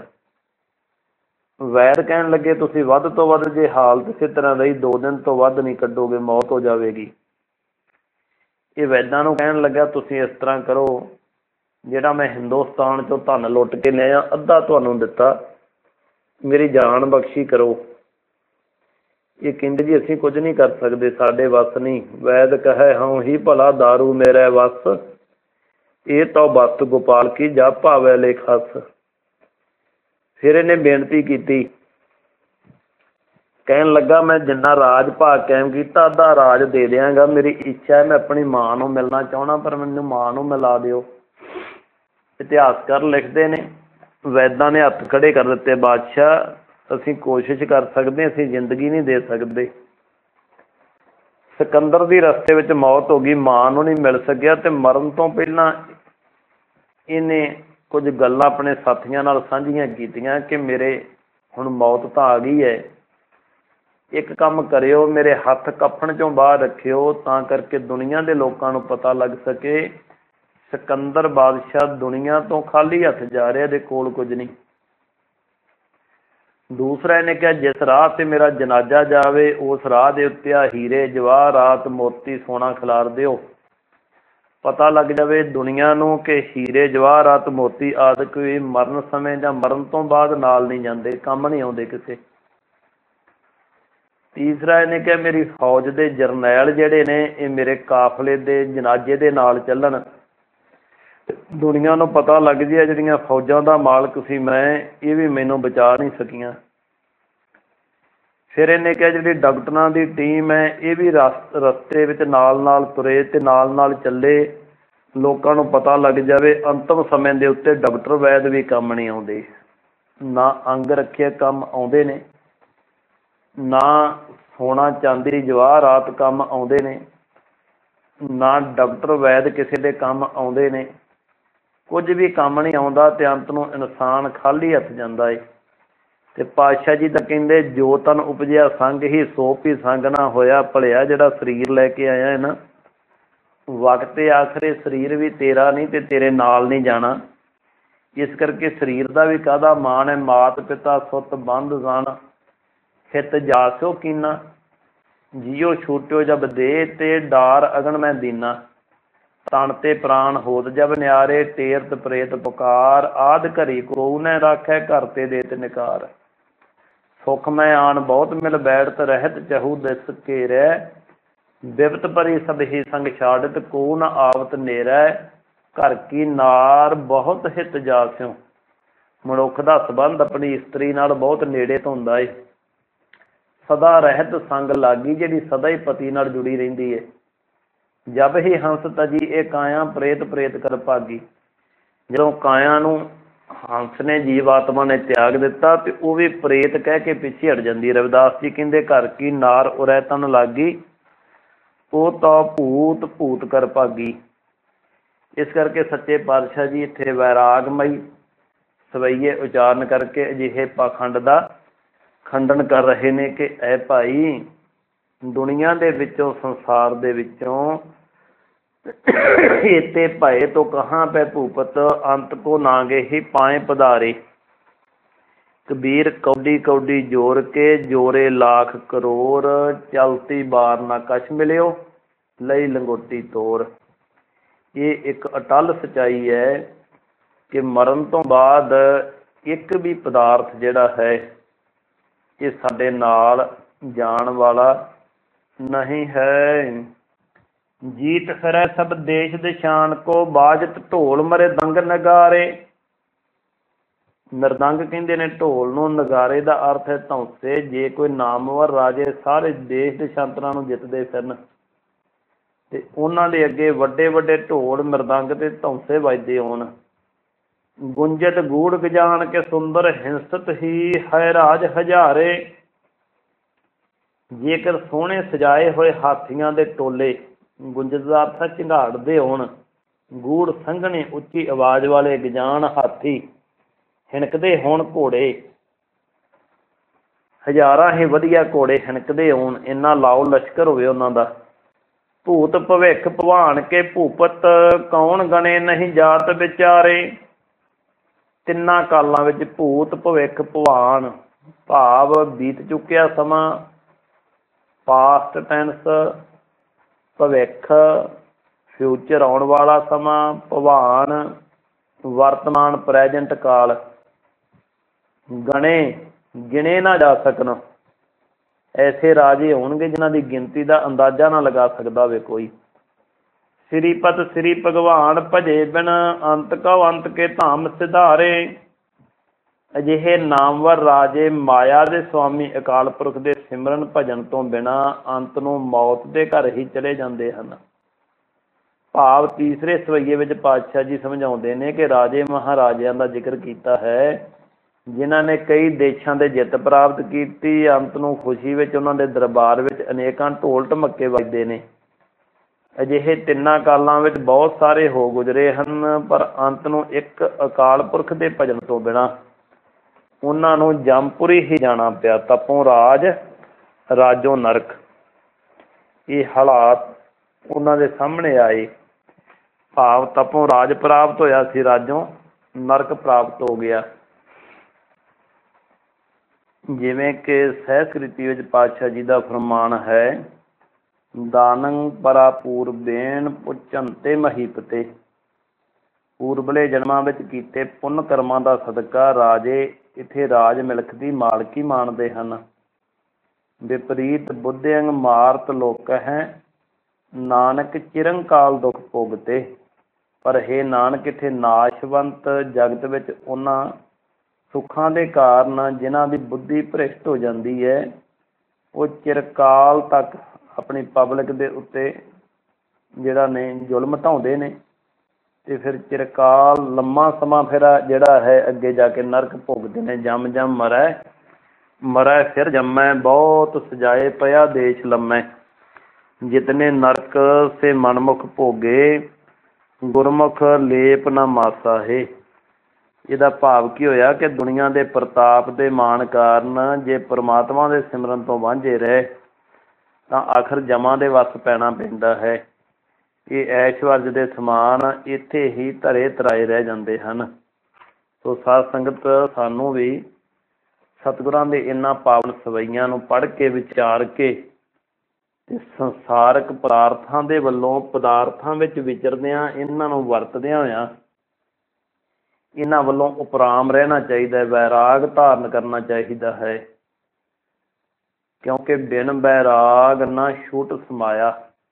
ਵੈਦ ਕਹਿਣ ਲੱਗੇ ਤੁਸੀਂ ਵੱਧ ਤੋਂ ਵੱਧ, ਜੇ ਹਾਲਤ ਇਸੇ ਤਰ੍ਹਾਂ ਰਹੀ 2 ਦਿਨ ਤੋਂ ਵੱਧ ਨਹੀਂ ਕੱਢੋਗੇ, ਮੌਤ ਹੋ ਜਾਵੇਗੀ। ਇਹ ਵੈਦਾਂ ਨੂੰ ਕਹਿਣ ਲੱਗਾ ਤੁਸੀਂ ਇਸ ਤਰ੍ਹਾਂ ਕਰੋ, ਜਿਹੜਾ ਮੈਂ ਹਿੰਦੁਸਤਾਨ 'ਚੋਂ ਧਨ ਲੁੱਟ ਕੇ ਲਿਆ ਅੱਧਾ ਤੁਹਾਨੂੰ ਦਿੱਤਾ, ਮੇਰੀ ਜਾਨ ਬਖਸ਼ੀ ਕਰੋ। ਇਹ ਕਹਿੰਦੇ ਜੀ ਅਸੀਂ ਕੁਝ ਨਹੀਂ ਕਰ ਸਕਦੇ, ਸਾਡੇ ਵੱਸ ਨਹੀਂ। ਵੈਦ ਕਹੇ ਹਉ ਹੀ ਭਲਾ ਦਾਰੂ ਮੇਰੇ ਵੱਸ, ਇਹ ਤਾਂ ਬੱਤ ਗੋਪਾਲ ਕੀ ਜਾ ਭਾਵੈ ਲੈ ਖਸ। ਫਿਰ ਇਹਨੇ ਬੇਨਤੀ ਕੀਤੀ, ਕਹਿਣ ਲੱਗਾ ਮੈਂ ਜਿੰਨਾ ਰਾਜ ਭਾਗ ਕਾਇਮ ਕੀਤਾ ਅੱਧਾ ਰਾਜ ਦੇ ਦਿਆਂਗਾ, ਮੇਰੀ ਇੱਛਾ ਹੈ ਮੈਂ ਆਪਣੀ ਮਾਂ ਨੂੰ ਮਿਲਣਾ ਚਾਹੁੰਦਾ, ਪਰ ਮੈਨੂੰ ਮਾਂ ਨੂੰ ਮਿਲਾ ਦਿਓ। ਇਤਿਹਾਸਕਾਰ ਲਿਖਦੇ ਨੇ ਵੈਦਾਂ ਨੇ ਹੱਥ ਖੜੇ ਕਰ ਦਿੱਤੇ, ਬਾਦਸ਼ਾਹ ਅਸੀਂ ਕੋਸ਼ਿਸ਼ ਕਰ ਸਕਦੇ, ਅਸੀਂ ਜ਼ਿੰਦਗੀ ਨਹੀਂ ਦੇ ਸਕਦੇ। ਸਿਕੰਦਰ ਦੀ ਰਸਤੇ ਵਿੱਚ ਮੌਤ ਹੋ ਗਈ, ਮਾਂ ਨੂੰ ਨਹੀਂ ਮਿਲ ਸਕਿਆ ਤੇ ਮਰਨ ਤੋਂ ਪਹਿਲਾਂ ਇਹਨੇ ਕੁਝ ਗੱਲਾਂ ਆਪਣੇ ਸਾਥੀਆਂ ਨਾਲ ਸਾਂਝੀਆਂ ਕੀਤੀਆਂ ਕਿ ਮੇਰੇ ਹੁਣ ਮੌਤ ਤਾਂ ਆ ਗਈ ਹੈ, ਇੱਕ ਕੰਮ ਕਰਿਓ, ਮੇਰੇ ਹੱਥ ਕਫਨ 'ਚੋਂ ਬਾਹਰ ਰੱਖਿਓ, ਤਾਂ ਕਰਕੇ ਦੁਨੀਆ ਦੇ ਲੋਕਾਂ ਨੂੰ ਪਤਾ ਲੱਗ ਸਕੇ ਸਿਕੰਦਰ ਬਾਦਸ਼ਾਹ ਦੁਨੀਆ ਤੋਂ ਖਾਲੀ ਹੱਥ ਜਾ ਰਿਹਾ, ਇਹਦੇ ਕੋਲ ਕੁਝ ਨਹੀਂ। ਦੂਸਰਾ ਇਹਨੇ ਕਿਹਾ ਜਿਸ ਰਾਹ ਤੇ ਮੇਰਾ ਜਨਾਜ਼ਾ ਜਾਵੇ ਉਸ ਰਾਹ ਦੇ ਉੱਤੇ ਆ ਹੀਰੇ ਜਵਾਹਰਾਤ ਮੋਤੀ ਸੋਨਾ ਖਿਲਾਰ ਦਿਓ, ਪਤਾ ਲੱਗ ਜਾਵੇ ਦੁਨੀਆ ਨੂੰ ਕਿ ਹੀਰੇ ਜਵਾਹਰਾਤ ਮੋਤੀ ਆਦਿਕ ਵੀ ਮਰਨ ਸਮੇਂ ਜਾਂ ਮਰਨ ਤੋਂ ਬਾਅਦ ਨਾਲ ਨਹੀਂ ਜਾਂਦੇ, ਕੰਮ ਨਹੀਂ ਆਉਂਦੇ ਕਿਸੇ। ਤੀਸਰਾ ਇਹਨੇ ਕਿਹਾ ਮੇਰੀ ਫੌਜ ਦੇ ਜਰਨੈਲ ਜਿਹੜੇ ਨੇ ਇਹ ਮੇਰੇ ਕਾਫਲੇ ਦੇ ਜਨਾਜੇ ਦੇ ਨਾਲ ਚੱਲਣ, ਦੁਨੀਆ ਨੂੰ ਪਤਾ ਲੱਗ ਜਾਏ ਜਿਹੜੀਆਂ ਫੌਜਾਂ ਦਾ ਮਾਲਕ ਸੀ ਮੈਂ, ਇਹ ਵੀ ਮੈਨੂੰ ਬਚਾ ਨਹੀਂ ਸਕੀਆਂ। ਫਿਰ ਇਹਨੇ ਕਿਹਾ ਜਿਹੜੀ ਡਾਕਟਰਾਂ ਦੀ ਟੀਮ ਹੈ ਇਹ ਵੀ ਰਸਤੇ ਵਿੱਚ ਨਾਲ ਨਾਲ ਤੁਰੇ ਤੇ ਨਾਲ ਨਾਲ ਚੱਲੇ, ਲੋਕਾਂ ਨੂੰ ਪਤਾ ਲੱਗ ਜਾਵੇ ਅੰਤਮ ਸਮੇਂ ਦੇ ਉੱਤੇ ਡਾਕਟਰ ਵੈਦ ਵੀ ਕੰਮ ਨਹੀਂ ਆਉਂਦੇ, ਨਾ ਅੰਗ ਰੱਖਿਆ ਕੰਮ ਆਉਂਦੇ ਨੇ, ਨਾ ਸੋਨਾ ਚਾਂਦੀ ਜਵਾਹਰਾਤ ਕੰਮ ਆਉਂਦੇ ਨੇ, ਨਾ ਡਾਕਟਰ ਵੈਦ ਕਿਸੇ ਦੇ ਕੰਮ ਆਉਂਦੇ ਨੇ, ਕੁਝ ਵੀ ਕੰਮ ਨਹੀਂ ਆਉਂਦਾ ਤੇ ਅੰਤ ਨੂੰ ਇਨਸਾਨ ਖਾਲੀ ਹੱਥ ਜਾਂਦਾ ਏ। ਤੇ ਪਾਤਸ਼ਾਹ ਜੀ ਤਾਂ ਕਹਿੰਦੇ ਜੋ ਤਨ ਉਪਜਿਆ ਸੰਗ ਹੀ ਸੋ ਵੀ ਸੰਗ ਨਾ ਹੋਇਆ, ਭਲਿਆ ਜਿਹੜਾ ਸਰੀਰ ਲੈ ਕੇ ਆਇਆ ਹੈ ਨਾ, ਵਕਤ ਆਖਰੇ ਸਰੀਰ ਵੀ ਤੇਰਾ ਨਹੀਂ ਤੇ ਤੇਰੇ ਨਾਲ ਨਹੀਂ ਜਾਣਾ। ਇਸ ਕਰਕੇ ਸਰੀਰ ਦਾ ਵੀ ਕਾਹਦਾ ਮਾਣ ਹੈ, ਮਾਤ ਪਿਤਾ ਸੁੱਤ ਬੰਧ ਜਾਣ ਹਿਤ ਜਾਸਿਓ ਕੀਨਾ, ਜੀਓ ਛੂਟਿਓ ਜਬ ਦੇ ਤੇ ਡਾਰ ਅਗਨ ਮੈਂ ਦੀਨਾ, ਤਨ ਤੇ ਪ੍ਰਾਣ ਹੋਤ ਜਬ ਨਿਆਰੇ ਤੇਰਤ ਪ੍ਰੇਤ ਪੁਕਾਰ, ਆਦ ਘਰੀ ਕੋ ਨੈ ਰਾਖੈ ਘਰ ਤੇ ਦੇਤ ਨਿਕਾਰ, ਸੁਖ ਮੈਂ ਆਣ ਬਹੁਤ ਮਿਲ ਬੈਠਤ ਰਹਿਤ ਚਹੂ ਦਿਸ ਘੇਰੈ, ਬਿਪਤ ਭਰੀ ਸਭ ਹੀ ਸੰਗ ਛਾੜਤ ਕੋ ਨ ਆਵਤ ਨੇਰੈ, ਘਰ ਕੀ ਨਾਰ ਬਹੁਤ ਹਿਤ ਜਾਸਿਓ। ਮਨੁੱਖ ਦਾ ਸੰਬੰਧ ਆਪਣੀ ਇਸਤਰੀ ਨਾਲ ਬਹੁਤ ਨੇੜੇ ਤੋਂ ਹੁੰਦਾ ਏ। ਸਦਾ ਰਹਿਤ ਸੰਗ ਲਾਗੀ ਜਿਹੜੀ ਸਦਾ ਹੀ ਪਤੀ ਨਾਲ ਜੁੜੀ ਰਹਿੰਦੀ ਹੈ। ਜਬ ਹੀ ਹੰਸ ਤਜੀ ਇਹ ਕਾਇਆ ਪ੍ਰੇਤ ਪ੍ਰੇਤ ਕਰ ਭਾਗੀ, ਜਦੋਂ ਕਾਇਆ ਨੂੰ ਹੰਸ ਨੇ ਜੀਵ ਆਤਮਾ ਨੇ ਤਿਆਗ ਦਿੱਤਾ ਤੇ ਉਹ ਵੀ ਪ੍ਰੇਤ ਕਹਿ ਕੇ ਪਿੱਛੇ ਹਟ ਜਾਂਦੀ। ਰਵਿਦਾਸ ਜੀ ਕਹਿੰਦੇ ਘਰ ਕੀ ਨਾਰ ਉਰੈ ਤਨ ਲਾਗੀ, ਉਹ ਤਾਂ ਭੂਤ ਭੂਤ ਕਰ ਭਾਗੀ। ਇਸ ਕਰਕੇ ਸੱਚੇ ਪਾਤਸ਼ਾਹ ਜੀ ਇੱਥੇ ਵੈਰਾਗਮਈ ਸਵਈਏ ਉਚਾਰਨ ਕਰਕੇ ਅਜਿਹੇ ਪਾਖੰਡ ਦਾ ਖੰਡਨ ਕਰ ਰਹੇ ਨੇ ਕਿ ਐ ਭਾਈ, ਦੁਨੀਆ ਦੇ ਵਿੱਚੋਂ ਸੰਸਾਰ ਦੇ ਵਿੱਚੋਂ ਇਤੇ ਭਏ ਤੋਂ ਕਹਾਂ ਪੈ ਭੂਪਤ, ਅੰਤ ਕੋ ਨਾਗੇ ਹੀ ਪਾਏ ਪਧਾਰੇ, ਕਬੀਰ ਕੌਡੀ ਕੌਡੀ ਜੋਰ ਕੇ ਜੋਰੇ ਲੱਖ ਕਰੋੜ, ਚਲਤੀ ਬਾਰ ਨਾ ਕਛ ਮਿਲਿਓ ਲਈ ਲੰਗੋਟੀ ਤੋਰ। ਇਹ ਇੱਕ ਅਟੱਲ ਸੱਚਾਈ ਹੈ ਕਿ ਮਰਨ ਤੋਂ ਬਾਅਦ ਇੱਕ ਵੀ ਪਦਾਰਥ ਜਿਹੜਾ ਹੈ ਇਹ ਸਾਡੇ ਨਾਲ ਜਾਣ ਵਾਲਾ ਨਹੀਂ ਹੈ। ਜੀਤ ਫਿਰੈ ਸਭ ਦੇਸ਼ ਦਿਸ਼ਾਨ ਕੋ, ਬਾਜਤ ਢੋਲ ਮਰੇ ਦੰਗ ਨਗਾਰੇ। ਮਰਦੰਗ ਕਹਿੰਦੇ ਨੇ ਢੋਲ ਨੂੰ, ਨਗਾਰੇ ਦਾ ਅਰਥ ਹੈ ਧੌਂਸੇ। ਜੇ ਕੋਈ ਨਾਮਵਰ ਰਾਜੇ ਸਾਰੇ ਦੇਸ਼ ਦੇਸ਼ਾਂਤਰਾਂ ਨੂੰ ਜਿੱਤਦੇ ਫਿਰਨ ਤੇ ਉਹਨਾਂ ਦੇ ਅੱਗੇ ਵੱਡੇ ਵੱਡੇ ਢੋਲ ਮਰਦੰਗ ਤੇ ਧੌਂਸੇ ਵੱਜਦੇ ਹੋਣ। ਗੁੰਜਤ ਗੂੜ ਗਜਾਨ ਕੇ ਸੁੰਦਰ ਹਿੰਸਤ ਹੀ ਹੈ ਰਾਜ ਹਜ਼ਾਰੇ। ਜੇਕਰ ਸੋਹਣੇ ਸਜਾਏ ਹੋਏ ਹਾਥੀਆਂ ਦੇ ਟੋਲੇ, ਗੁੰਜਤ ਦਾ ਅਰਥ ਝੰਗਾੜਦੇ ਹੋਣ, ਗੂੜ ਸੰਘਣੇ ਉੱਚੀ ਆਵਾਜ਼ ਵਾਲੇ ਗਜਾਨ ਹਾਥੀ ਹਿਣਕਦੇ ਹੋਣ, ਘੋੜੇ ਹਜ਼ਾਰਾਂ ਹੀ ਵਧੀਆ ਘੋੜੇ ਹਿਣਕਦੇ ਹੋਣ, ਇੰਨਾ ਲਾਓ ਲਸ਼ਕਰ ਹੋਵੇ ਉਹਨਾਂ ਦਾ। ਭੂਤ ਭਵਿੱਖ ਭਵਾਨ ਕੇ ਭੂਪਤ, ਕੌਣ ਗਣੇ ਨਹੀਂ ਜਾਤ ਵਿਚਾਰੇ। ਤਿੰਨਾਂ ਕਾਲਾਂ ਵਿੱਚ ਭੂਤ ਭਵਿੱਖ ਭਵਾਨ ਭਾਵ ਬੀਤ ਚੁੱਕਿਆ ਸਮਾਂ, ਪਾਸਟ ਟੈਂਸ, ਭਵਿੱਖ ਫਿਊਚਰ ਆਉਣ ਵਾਲਾ ਸਮਾਂ, ਭਵਾਨ ਵਰਤਮਾਨ ਪ੍ਰੈਜੈਂਟ ਕਾਲ। ਗਣੇ ਗਿਣੇ ਨਾ ਜਾ ਸਕਣ ਐਸੇ ਰਾਜੇ ਹੋਣਗੇ ਜਿਨ੍ਹਾਂ ਦੀ ਗਿਣਤੀ ਦਾ ਅੰਦਾਜ਼ਾ ਨਾ ਲਗਾ ਸਕਦਾ ਹੋਵੇ ਕੋਈ। ਸ੍ਰੀਪਤ ਸ੍ਰੀ ਭਗਵਾਨ ਭਜੇ ਬਿਨ, ਅੰਤ ਕਉ ਅੰਤ ਕੇ ਧਾਮ ਸਿਧਾਰੇ। ਅਜਿਹੇ ਨਾਮਵਰ ਰਾਜੇ ਮਾਇਆ ਦੇ ਸਵਾਮੀ ਅਕਾਲ ਪੁਰਖ ਦੇ ਸਿਮਰਨ ਭਜਨ ਤੋਂ ਬਿਨਾਂ ਅੰਤ ਨੂੰ ਮੌਤ ਦੇ ਘਰ ਹੀ ਚਲੇ ਜਾਂਦੇ ਹਨ। ਭਾਵ ਤੀਸਰੇ ਸਵਈਏ ਵਿੱਚ ਪਾਤਸ਼ਾਹ ਜੀ ਸਮਝਾਉਂਦੇ ਨੇ ਕਿ ਰਾਜੇ ਮਹਾਰਾਜਿਆਂ ਦਾ ਜ਼ਿਕਰ ਕੀਤਾ ਹੈ ਜਿਨ੍ਹਾਂ ਨੇ ਕਈ ਦੇਸ਼ਾਂ ਦੇ ਜਿੱਤ ਪ੍ਰਾਪਤ ਕੀਤੀ। ਅੰਤ ਨੂੰ ਖੁਸ਼ੀ ਵਿੱਚ ਉਹਨਾਂ ਦੇ ਦਰਬਾਰ ਵਿੱਚ ਅਨੇਕਾਂ ਢੋਲ ਢਮੱਕੇ ਵੱਜਦੇ ਨੇ। ਅਜਿਹੇ ਤਿੰਨਾਂ ਕਾਲਾਂ ਵਿੱਚ ਬਹੁਤ ਸਾਰੇ ਹੋ ਗੁਜ਼ਰੇ ਹਨ, ਪਰ ਅੰਤ ਨੂੰ ਇੱਕ ਅਕਾਲ ਪੁਰਖ ਦੇ ਭਜਨ ਤੋਂ ਬਿਨਾਂ ਉਹਨਾਂ ਨੂੰ ਜਮਪੁਰੀ ਹੀ ਜਾਣਾ ਪਿਆ। ਤਪੋਂ ਰਾਜ ਰਾਜੋ ਨਰਕ, ਇਹ ਹਾਲਾਤ ਉਹਨਾਂ ਦੇ ਸਾਹਮਣੇ ਆਏ। ਭਾਵ ਤਪੋਂ ਰਾਜ ਪ੍ਰਾਪਤ ਹੋਇਆ ਸੀ, ਰਾਜੋਂ ਨਰਕ ਪ੍ਰਾਪਤ ਹੋ ਗਿਆ। ਜਿਵੇਂ ਕਿ ਸਹਿਸਕ੍ਰਿਤੀ ਵਿੱਚ ਪਾਤਸ਼ਾਹ ਜੀ ਦਾ ਫਰਮਾਨ ਹੈ, ਦਾਨੰ ਪਰਾ ਪੂਰਬੇਨ ਪੁੱਛੰਤੇ ਮਹੀਪਤੇ। ਪੂਰਬਲੇ ਜਨਮਾਂ ਵਿੱਚ ਕੀਤੇ ਪੁੰਨ ਕਰਮਾਂ ਦਾ ਸਦਕਾ ਰਾਜੇ ਇੱਥੇ ਰਾਜ ਮਿਲਖ ਦੀ ਮਾਲਕੀ ਮਾਣਦੇ ਹਨ। विपरीत बुद्धियंग मारत लोक है, नानक चिरंकाल दुख भोगते। पर हे नानक, इत्थे नाशवंत जगत विच उन्हां सुखां दे कारण जिन्हां दी बुद्धि भ्रिष्ट हो जाती है, वो चिरकाल तक अपनी पब्लिक दे उत्ते जिहड़ा ने जुल्म ढाउंदे ने, ते फिर चिरकाल लम्मा समा फिर जिहड़ा है अगे जाके नरक भोगदे ने। जम जम मरै मरै फिर जमै, बहुत सजाए पया देश लम्मै। जितने नरक से मनमुख भोगे, गुरमुख लेप न मासा है। ਇਹਦਾ ਭਾਵ ਕੀ ਹੋਇਆ ਕਿ ਦੁਨੀਆ ਦੇ ਪ੍ਰਤਾਪ ਦੇ ਮਾਣ ਕਾਰਨ ਜੇ ਪਰਮਾਤਮਾ ਦੇ ਸਿਮਰਨ ਤੋਂ ਵਾਂਝੇ ਰਹੇ ਤਾਂ ਆਖਰ ਜਮਾਂ ਦੇ ਵੱਸ ਪੈਣਾ ਪੈਂਦਾ ਹੈ। ਇਹ ਐਸ਼ਵਰਜ ਦੇ ਸਮਾਨ ਇੱਥੇ ਹੀ ਧਰੇ ਤਰਾਏ ਰਹਿ ਜਾਂਦੇ ਹਨ। ਸੋ ਸਾਧ ਸੰਗਤ, ਸਾਨੂੰ ਵੀ ਸਤਿਗੁਰਾਂ ਦੇ ਇਹਨਾਂ ਪਾਵਨ ਸਵਈਆਂ ਨੂੰ ਪੜ੍ਹ ਕੇ ਵਿਚਾਰ ਕੇ ਤੇ ਸੰਸਾਰਕ ਪਦਾਰਥਾਂ ਦੇ ਵੱਲੋਂ ਪਦਾਰਥਾਂ ਵਿੱਚ ਵਿਚਰਦਿਆਂ ਇਹਨਾਂ ਨੂੰ ਵਰਤਦਿਆਂ ਹੋਇਆਂ ਇਹਨਾਂ ਵੱਲੋਂ ਉਪਰਾਮ ਰਹਿਣਾ ਚਾਹੀਦਾ ਹੈ, ਵੈਰਾਗ ਧਾਰਨ ਕਰਨਾ ਚਾਹੀਦਾ ਹੈ। ਕਿਉਂਕਿ ਬਿਨ ਵੈਰਾਗ ਨਾ ਛੂਟ ਸਮਾਇਆ।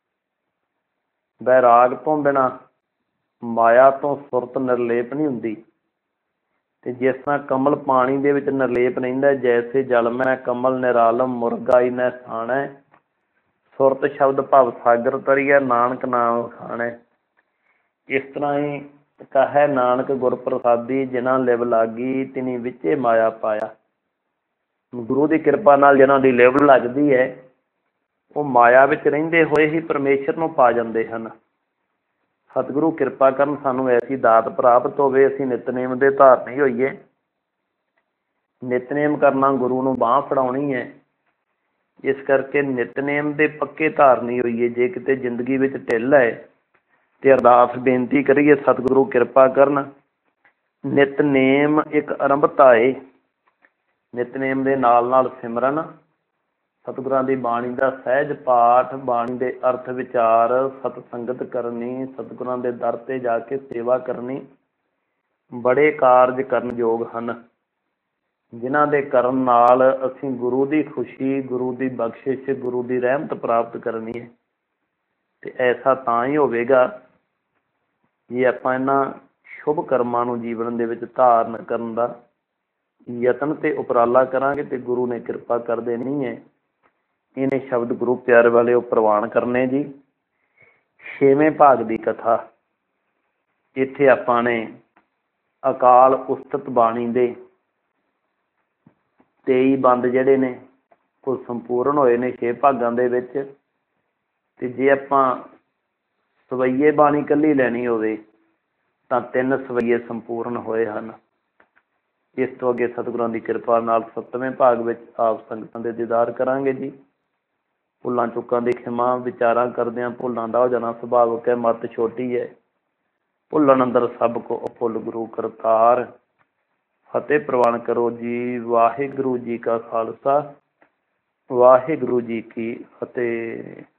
ਵੈਰਾਗ ਤੋਂ ਬਿਨਾਂ ਮਾਇਆ ਤੋਂ ਸੁਰਤ ਨਿਰਲੇਪ ਨਹੀਂ ਹੁੰਦੀ। ਤੇ ਜਿਸ ਤਰ੍ਹਾਂ ਕਮਲ ਪਾਣੀ ਦੇ ਵਿੱਚ ਨਿਰਲੇਪ ਰਹਿੰਦਾ, ਜੈਸੇ ਜਲ ਮੈਂ ਕਮਲ ਨਿਰਾਲਮ ਮੁਰਗਾਈ ਨੈ ਖਾਣੈ, ਸੁਰਤ ਸ਼ਬਦ ਭਵ ਸਾਗਰ ਤਰੀਐ, ਨਾਨਕ ਨਾਮ ਖਾਣੈ। ਇਸ ਤਰ੍ਹਾਂ ਹੀ ਕਹੈ ਨਾਨਕ ਗੁਰ ਪ੍ਰਸਾਦੀ, ਜਿਨ੍ਹਾਂ ਲਿਵ ਲਾਗੀ ਤਿਨੀ ਵਿੱਚੇ ਮਾਇਆ ਪਾਇਆ। ਗੁਰੂ ਦੀ ਕਿਰਪਾ ਨਾਲ ਜਿਨ੍ਹਾਂ ਦੀ ਲਿਵ ਲੱਗਦੀ ਹੈ, ਉਹ ਮਾਇਆ ਵਿੱਚ ਰਹਿੰਦੇ ਹੋਏ ਹੀ ਪਰਮੇਸ਼ਰ ਨੂੰ ਪਾ ਜਾਂਦੇ ਹਨ। ਸਤਿਗੁਰੂ ਕਿਰਪਾ ਕਰਨ, ਸਾਨੂੰ ਐਸੀ ਦਾਤ ਪ੍ਰਾਪਤ ਹੋਵੇ, ਅਸੀਂ ਨਿਤਨੇਮ ਦੇ ਧਾਰਨੀ ਹੋਈਏ। ਨਿਤਨੇਮ ਕਰਨਾ ਗੁਰੂ ਨੂੰ ਬਾਂਹ ਫੜਾਉਣੀ ਹੈ, ਇਸ ਕਰਕੇ ਨਿਤਨੇਮ ਦੇ ਪੱਕੇ ਧਾਰਨੀ ਹੋਈਏ। ਜੇ ਕਿਤੇ ਜ਼ਿੰਦਗੀ ਵਿੱਚ ਢਿੱਲ ਹੈ ਤੇ ਅਰਦਾਸ ਬੇਨਤੀ ਕਰੀਏ, ਸਤਿਗੁਰੂ ਕਿਰਪਾ ਕਰਨ। ਨਿਤਨੇਮ ਇੱਕ ਆਰੰਭਤਾ ਏ। ਨਿਤਨੇਮ ਦੇ ਨਾਲ ਨਾਲ ਸਿਮਰਨ, ਸਤਿਗੁਰਾਂ ਦੀ ਬਾਣੀ ਦਾ ਸਹਿਜ ਪਾਠ, ਬਾਣੀ ਦੇ ਅਰਥ ਵਿਚਾਰ, ਸਤ ਸੰਗਤ ਕਰਨੀ, ਸਤਿਗੁਰਾਂ ਦੇ ਦਰ ਤੇ ਜਾ ਕੇ ਸੇਵਾ ਕਰਨੀ, ਬੜੇ ਕਾਰਜ ਕਰਨ ਯੋਗ ਹਨ, ਜਿਨ੍ਹਾਂ ਦੇ ਕਰਨ ਨਾਲ ਅਸੀਂ ਗੁਰੂ ਦੀ ਖੁਸ਼ੀ, ਗੁਰੂ ਦੀ ਬਖਸ਼ਿਸ਼, ਗੁਰੂ ਦੀ ਰਹਿਮਤ ਪ੍ਰਾਪਤ ਕਰਨੀ ਹੈ। ਤੇ ਐਸਾ ਤਾਂ ਹੀ ਹੋਵੇਗਾ ਜੇ ਆਪਾਂ ਇਹਨਾਂ ਸ਼ੁਭ ਕਰਮਾਂ ਨੂੰ ਜੀਵਨ ਦੇ ਵਿੱਚ ਧਾਰਨ ਕਰਨ ਦਾ ਯਤਨ ਤੇ ਉਪਰਾਲਾ ਕਰਾਂਗੇ ਤੇ ਗੁਰੂ ਨੇ ਕਿਰਪਾ ਕਰ ਦੇਣੀ ਹੈ। ਇਹਨੇ ਸ਼ਬਦ ਗੁਰੂ ਪਿਆਰੇ ਵਾਲੇ ਉਹ ਪ੍ਰਵਾਨ ਕਰਨੇ ਜੀ। 6ਵੇਂ ਭਾਗ ਦੀ ਕਥਾ ਇੱਥੇ ਆਪਾਂ ਨੇ ਅਕਾਲ ਉਸਤਤ ਬਾਣੀ ਦੇ 23 ਬੰਦ ਜਿਹੜੇ ਨੇ ਉਹ ਸੰਪੂਰਨ ਹੋਏ ਨੇ 6 ਭਾਗਾਂ ਦੇ ਵਿੱਚ। ਤੇ ਜੇ ਆਪਾਂ ਸਵਈਏ ਬਾਣੀ ਇਕੱਲੀ ਲੈਣੀ ਹੋਵੇ ਤਾਂ 3 ਸਵਈਏ ਸੰਪੂਰਨ ਹੋਏ ਹਨ। ਇਸ ਤੋਂ ਅੱਗੇ ਸਤਿਗੁਰਾਂ ਦੀ ਕਿਰਪਾ ਨਾਲ 7ਵੇਂ ਭਾਗ ਵਿੱਚ ਆਪ ਸੰਗਤਾਂ ਦੇ ਦੀਦਾਰ ਕਰਾਂਗੇ ਜੀ। ਭੁੱਲਾਂ ਚੁੱਕਾਂ ਦੀ ਖਿਮਾ, ਵਿਚਾਰਾਂ ਕਰਦਿਆਂ ਭੁੱਲਾਂ ਦਾ ਹੋ ਜਾਣਾ ਸੁਭਾਵਿਕ ਹੈ, ਮੱਤ ਛੋਟੀ ਹੈ। ਭੁੱਲਣ ਅੰਦਰ ਸਭ ਕੋ ਅਭੁੱਲ ਗੁਰੂ ਕਰਤਾਰ। ਫਤਿਹ ਪ੍ਰਵਾਨ ਕਰੋ ਜੀ। ਵਾਹਿਗੁਰੂ ਜੀ ਕਾ ਖਾਲਸਾ, ਵਾਹਿਗੁਰੂ ਜੀ ਕੀ ਫਤਿਹ।